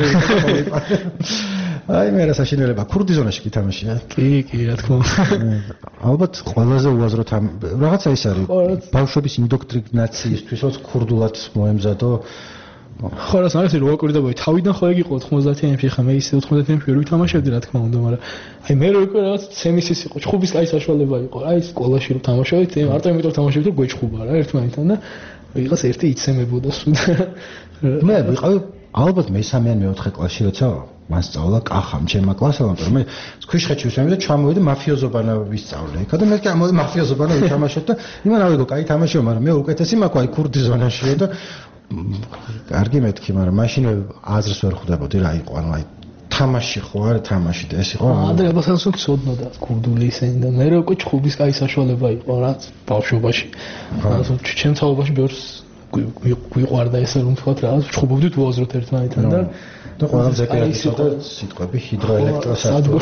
აი მე რა საშინელება ქურდი ზონაში კი თამაშია კი რა თქმა უნდა ალბათ ყველაზე უაზროდ რაღაცა ის არის ბავშვების ინდოქტრინაციისთვის რომ ქურდულად მოემზადო ხო რა სამეცი რო აკვირდებოდი თავიდან ხო ეგ იყო 90-იანებში ხა მე ისე 90-იანებში ვერ ვითამაშებდი რა თქმა უნდა მაგრამ აი მე რო იყო რაღაც ცემისის იყო ჩხუბის კაი საშუალება იყო აი სკოლაში რო თამაშობდით მარტო იმიტომ თამაშობდი რომ გვეჩხუბა რა ერთმანეთთან და ვიღაც ერთი იცემებოდა სულ მე ვიყავი ალბათ მე-3 ან მე-4 კლასში როცა მან სწავლა კახამ ჩემმა კლასელმა რომ მე ქვიშხეთში ვისმენდი და ჩამოვედი მაფიოზობანა ვისწავლე იქა და მე კი ამოვედი მაფიოზობანა ვითამაშოთ და იმან ავიღო კაი თამაშია მაგრამ მე უკეთესი მაქვს აი ქურდი ზონაშია და კარგი მეთქი მაგრამ მაშინ აზრს ვერ ხვდებოდი რა იყო ანუ აი თამაში ხო არა თამაში და ეს იყო ადრე აბასანსო ცოდნოდა ქურდული ისენი და მე რო ჩხუბის კაი საშუალება იყო რა ბავშვობაში ანუ ჩემ თაობაში ბევრს გვიყვარდა ესე რომ თქვა რაღაც ჩხუბობდით უაზროდ ერთმანეთთან და ყველაზე პირადად და სიტყვები ჰიდროელექტროსადგური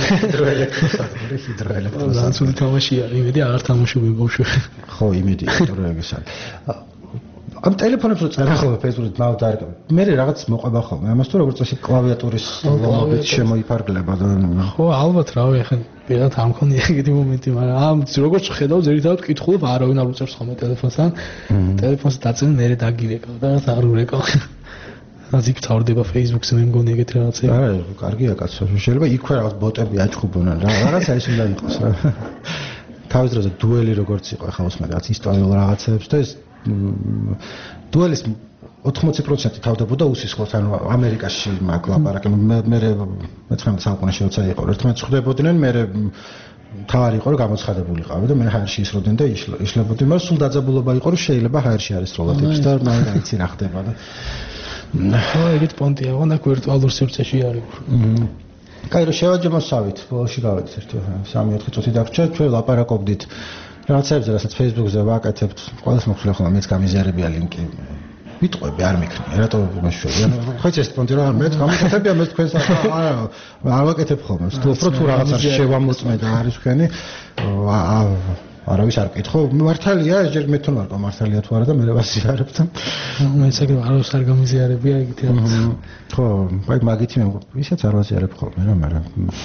ძალიან თამაშია იმედი აღარ თამაშობენ ბავშვები ხო იმედი ჰიდროელექტროს ამ ტელეფონებს რო წერა ხოლმე ფეისბუქით მავდარ მე რაღაც მოყვება ხოლმე ამას თუ როგორც წესი კლავიატურის ლომობით შემოიფარგლება და ხო ალბათ რავი ახლა პირადად არ მქონია ეგეთი მომენტი მაგრამ ამ როგორც ხედავ ზერითად ვკითხულობ არავინ არ უწევს ხოლმე ტელეფონსთან ტელეფონს დაწენ მე დაგირეკავ და არ ურეკავ აზიკ თავდება Facebook-ზე მე მგონი ეგეთი რაღაცა არა კარგია კაცო შეიძლება იქვე რაღაც ბოტები აჩხუბონან რა რაღაცა ის უნდა იყოს რა თავის დროზე დუელი როგორც იყო ახლა უსმენ რაღაც ისტორიულ რაღაცებს და ეს დუელის 80% თავდებოდა უსისხლოს ანუ ამერიკაში მაგ ლაპარაკი მე 19 საუკუნეში როცა იყო ერთმანეთს ხვდებოდნენ მე თავარი იყო რომ გამოცხადებულიყავი და მე ჰაერში ისროდნენ და იშლებოდი მაგრამ სულ დაძაბულობა იყო რომ შეიძლება ჰაერში არის სტროლატებს და მაგ იცი რა ხდება და ხო ეგეთ პონტია ვანა ვირტუალურ სივრცეში არის კაი რომ შევაჯამოსავით ბოლოში გავედით 3-4 წუთი დაგვრჩა ჩვენ ლაპარაკობდით რაღაცებზე რასაც Facebook-ზე ვაკეთებთ ყველას მოხსნა ხოლმე მეც გამიზიარებია ლინკი ვიტყვები არ მიქნია რატო მეშვია ანუ ხო ეს პონტი რა მეც გამიკეთებია მე თქვენს არ ვაკეთებ ხოლმე თუ უფრო თუ რაღაცა შევამოწმე და არის თქვენი არავის არ კითხო მართალია ეს ჯერ მე თვითონ ვარ მართალია თუ არა და მე ვასიარებ და მეც ეგრე არავის არ გამიზიარებია ეგეთი რაღაც ხო აი მაგითი მე ისეც არ ვაზიარებ ხოლმე რა მაგრამ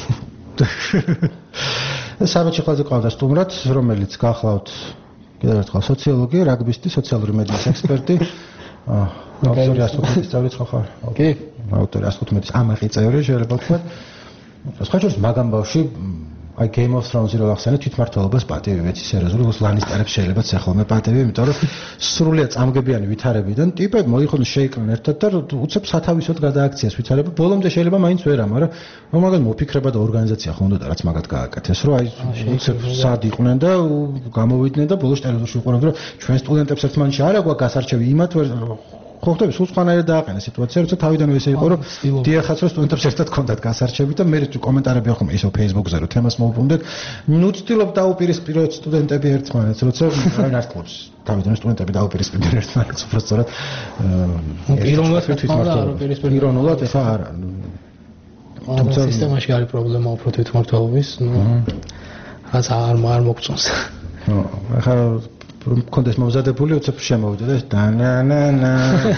საბჭო ყველაზე ყავდა სტუმრად რომელიც გახლავთ კიდევ ერთხელ სოციოლოგი რაგბისტი სოციალური მედიის ექსპერტი ავტორი 115-ის წევრი ხარ კი ავტორი 115-ის ამაყი წევრი შეიძლება ვთქვათ სხვა შორის მაგამ ბავში აი Game of Thrones-ი რო ახსენე თვითმმართველობას პატივი ვეცი სერიოზული როგორც ლანისტერებს შეიძლება ცეხლმე პატივი, იმიტომ რომ სრულიად წამგებიანი ვითარებიდან ტიპები მოიხონოს შეიქმნენ ერთად და უცებ სათავისოდ გადააქციეს ვითარება. ბოლომდე შეიძლება მაინც ვერა, მაგრამ რომ მაგალ მოფიქრება და ორგანიზაცია ხონდა რაც მაგათ გააკეთეს, რომ აი უცებ სად იყვნენ და გამოვიდნენ და ბოლოს ტელევიზორში უყურებდნენ, რომ ჩვენ სტუდენტებს ერთმანეთში არა გვაქვს გასარჩევი იმათ ვერ ხო ხდები სულ სხვანაირად დააყენა სიტუაცია, როცა თავიდანვე ესე იყო, რომ დიახაც რომ სტუდენტებს ერთად ჰქონდათ გასარჩევი და მე კომენტარები ახლა ისო Facebook-ზე რომ თემას მოვუბრუნდეთ, ნუ ცდილობ დაუპირისპიროთ სტუდენტები ერთმანეთს, როცა რა ნარკვევს თავიდანვე სტუდენტები დაუპირისპირდნენ ერთმანეთს, უბრალოდ პიროვნულად ეხა არა. თუმცა სისტემაში არის პრობლემა უფრო თვითმმართველობის, რაც არ მოგწონს. ახლა რომ კონდეს მომზადებული უცებ შემოვიდა და დანანანა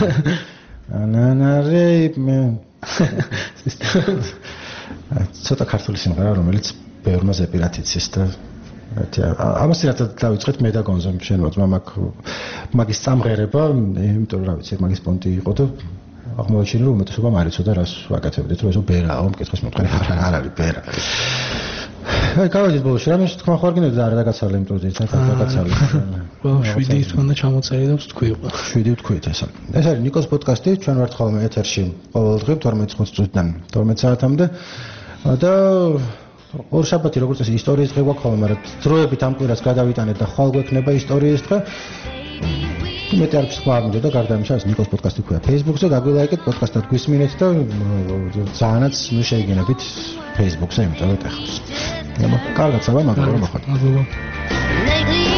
ანანარეი მე ცოტა ქართული სიმღერა რომელიც ბევრმა ზეპირად იცის და ამას ერთად დავიწყეთ მე და გონზო შენවත් მაგის წამღერება იმიტომ რომ რა ვიცი მაგის პონტი იყო და აღმოაჩინე რომ უმეტესობამ არ იცოდა რას ვაკეთებდით რომ ესო ბერაა მკითხვის მომწყალი არ არის ბერა აი გავედით ბოლოში რამე თქვა ხარ გინდა და არ დაგაცალე იმიტომ რომ ერთად დაგაცალე. 7 თვენა ჩამოწერი და ვთქვი უკვე. 7 ვთქვით ეს არის. ეს არის ნიკოს პოდკასტი, ჩვენ ვართ ხოლმე ეთერში ყოველდღე 12 წუთიდან 12 საათამდე და ორ შაბათი როგორც წესი ისტორიის დღე გვაქვს ხოლმე, მაგრამ დროებით ამ კვირას გადავიტანეთ და ხვალ გვექნება ისტორიის დღე. მეტი არ ვსხმა არ მინდა და გარდა ამისა ეს ნიკოს პოდკასტი ქვია Facebook-ზე, გაგვილაიკეთ პოდკასტად გვისმინეთ და ძალიანაც ნუ შეიგინებით Facebook-ზე, იმიტომ რომ ეხავს. კარგად, საბა, მაგრამ მოხდა. მადლობა.